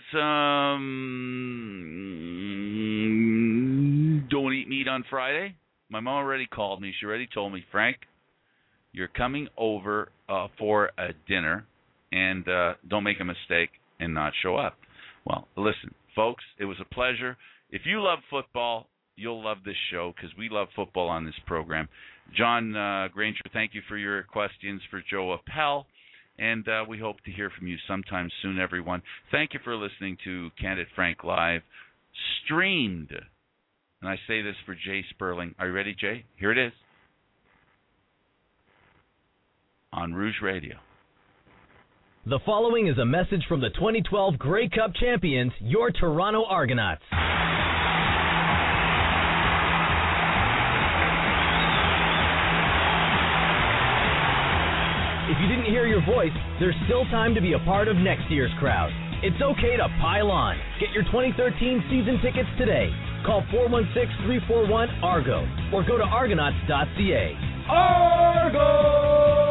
um, don't eat meat on Friday. My mom already called me. She already told me, Frank, you're coming over uh, for a dinner, and uh, don't make a mistake and not show up. Well, listen, folks, it was a pleasure. If you love football, you'll love this show because we love football on this program. John uh, Granger, thank you for your questions for Joe Appel, and uh, we hope to hear from you sometime soon, everyone. Thank you for listening to Candid Frank Live, streamed, and I say this for Jay Sperling. Are you ready, Jay? Here it is. On Rouge Radio. The following is a message from the twenty twelve Grey Cup champions, your Toronto Argonauts. If you didn't hear your voice, there's still time to be a part of next year's crowd. It's okay to pile on. Get your twenty thirteen season tickets today. Call four one six, three four one, ARGO or go to argonauts dot c a. Argo!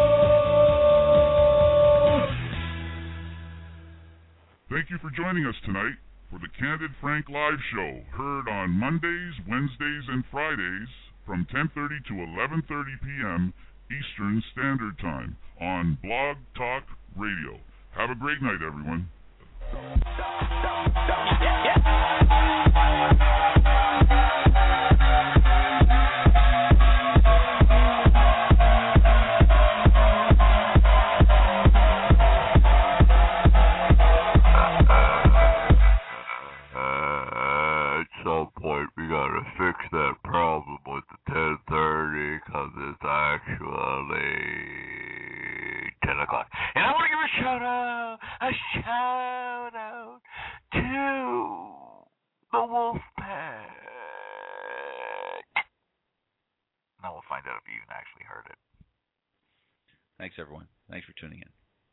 Thank you for joining us tonight for the Candid Frank Live Show, heard on Mondays, Wednesdays, and Fridays from ten thirty to eleven thirty p.m. Eastern Standard Time on Blog Talk Radio. Have a great night, everyone. We gotta fix that problem with the ten thirty because it's actually ten o'clock. And I want to give a shout out, a shout out to the Wolfpack. Now we'll find out if you even actually heard it. Thanks, everyone. Thanks for tuning in.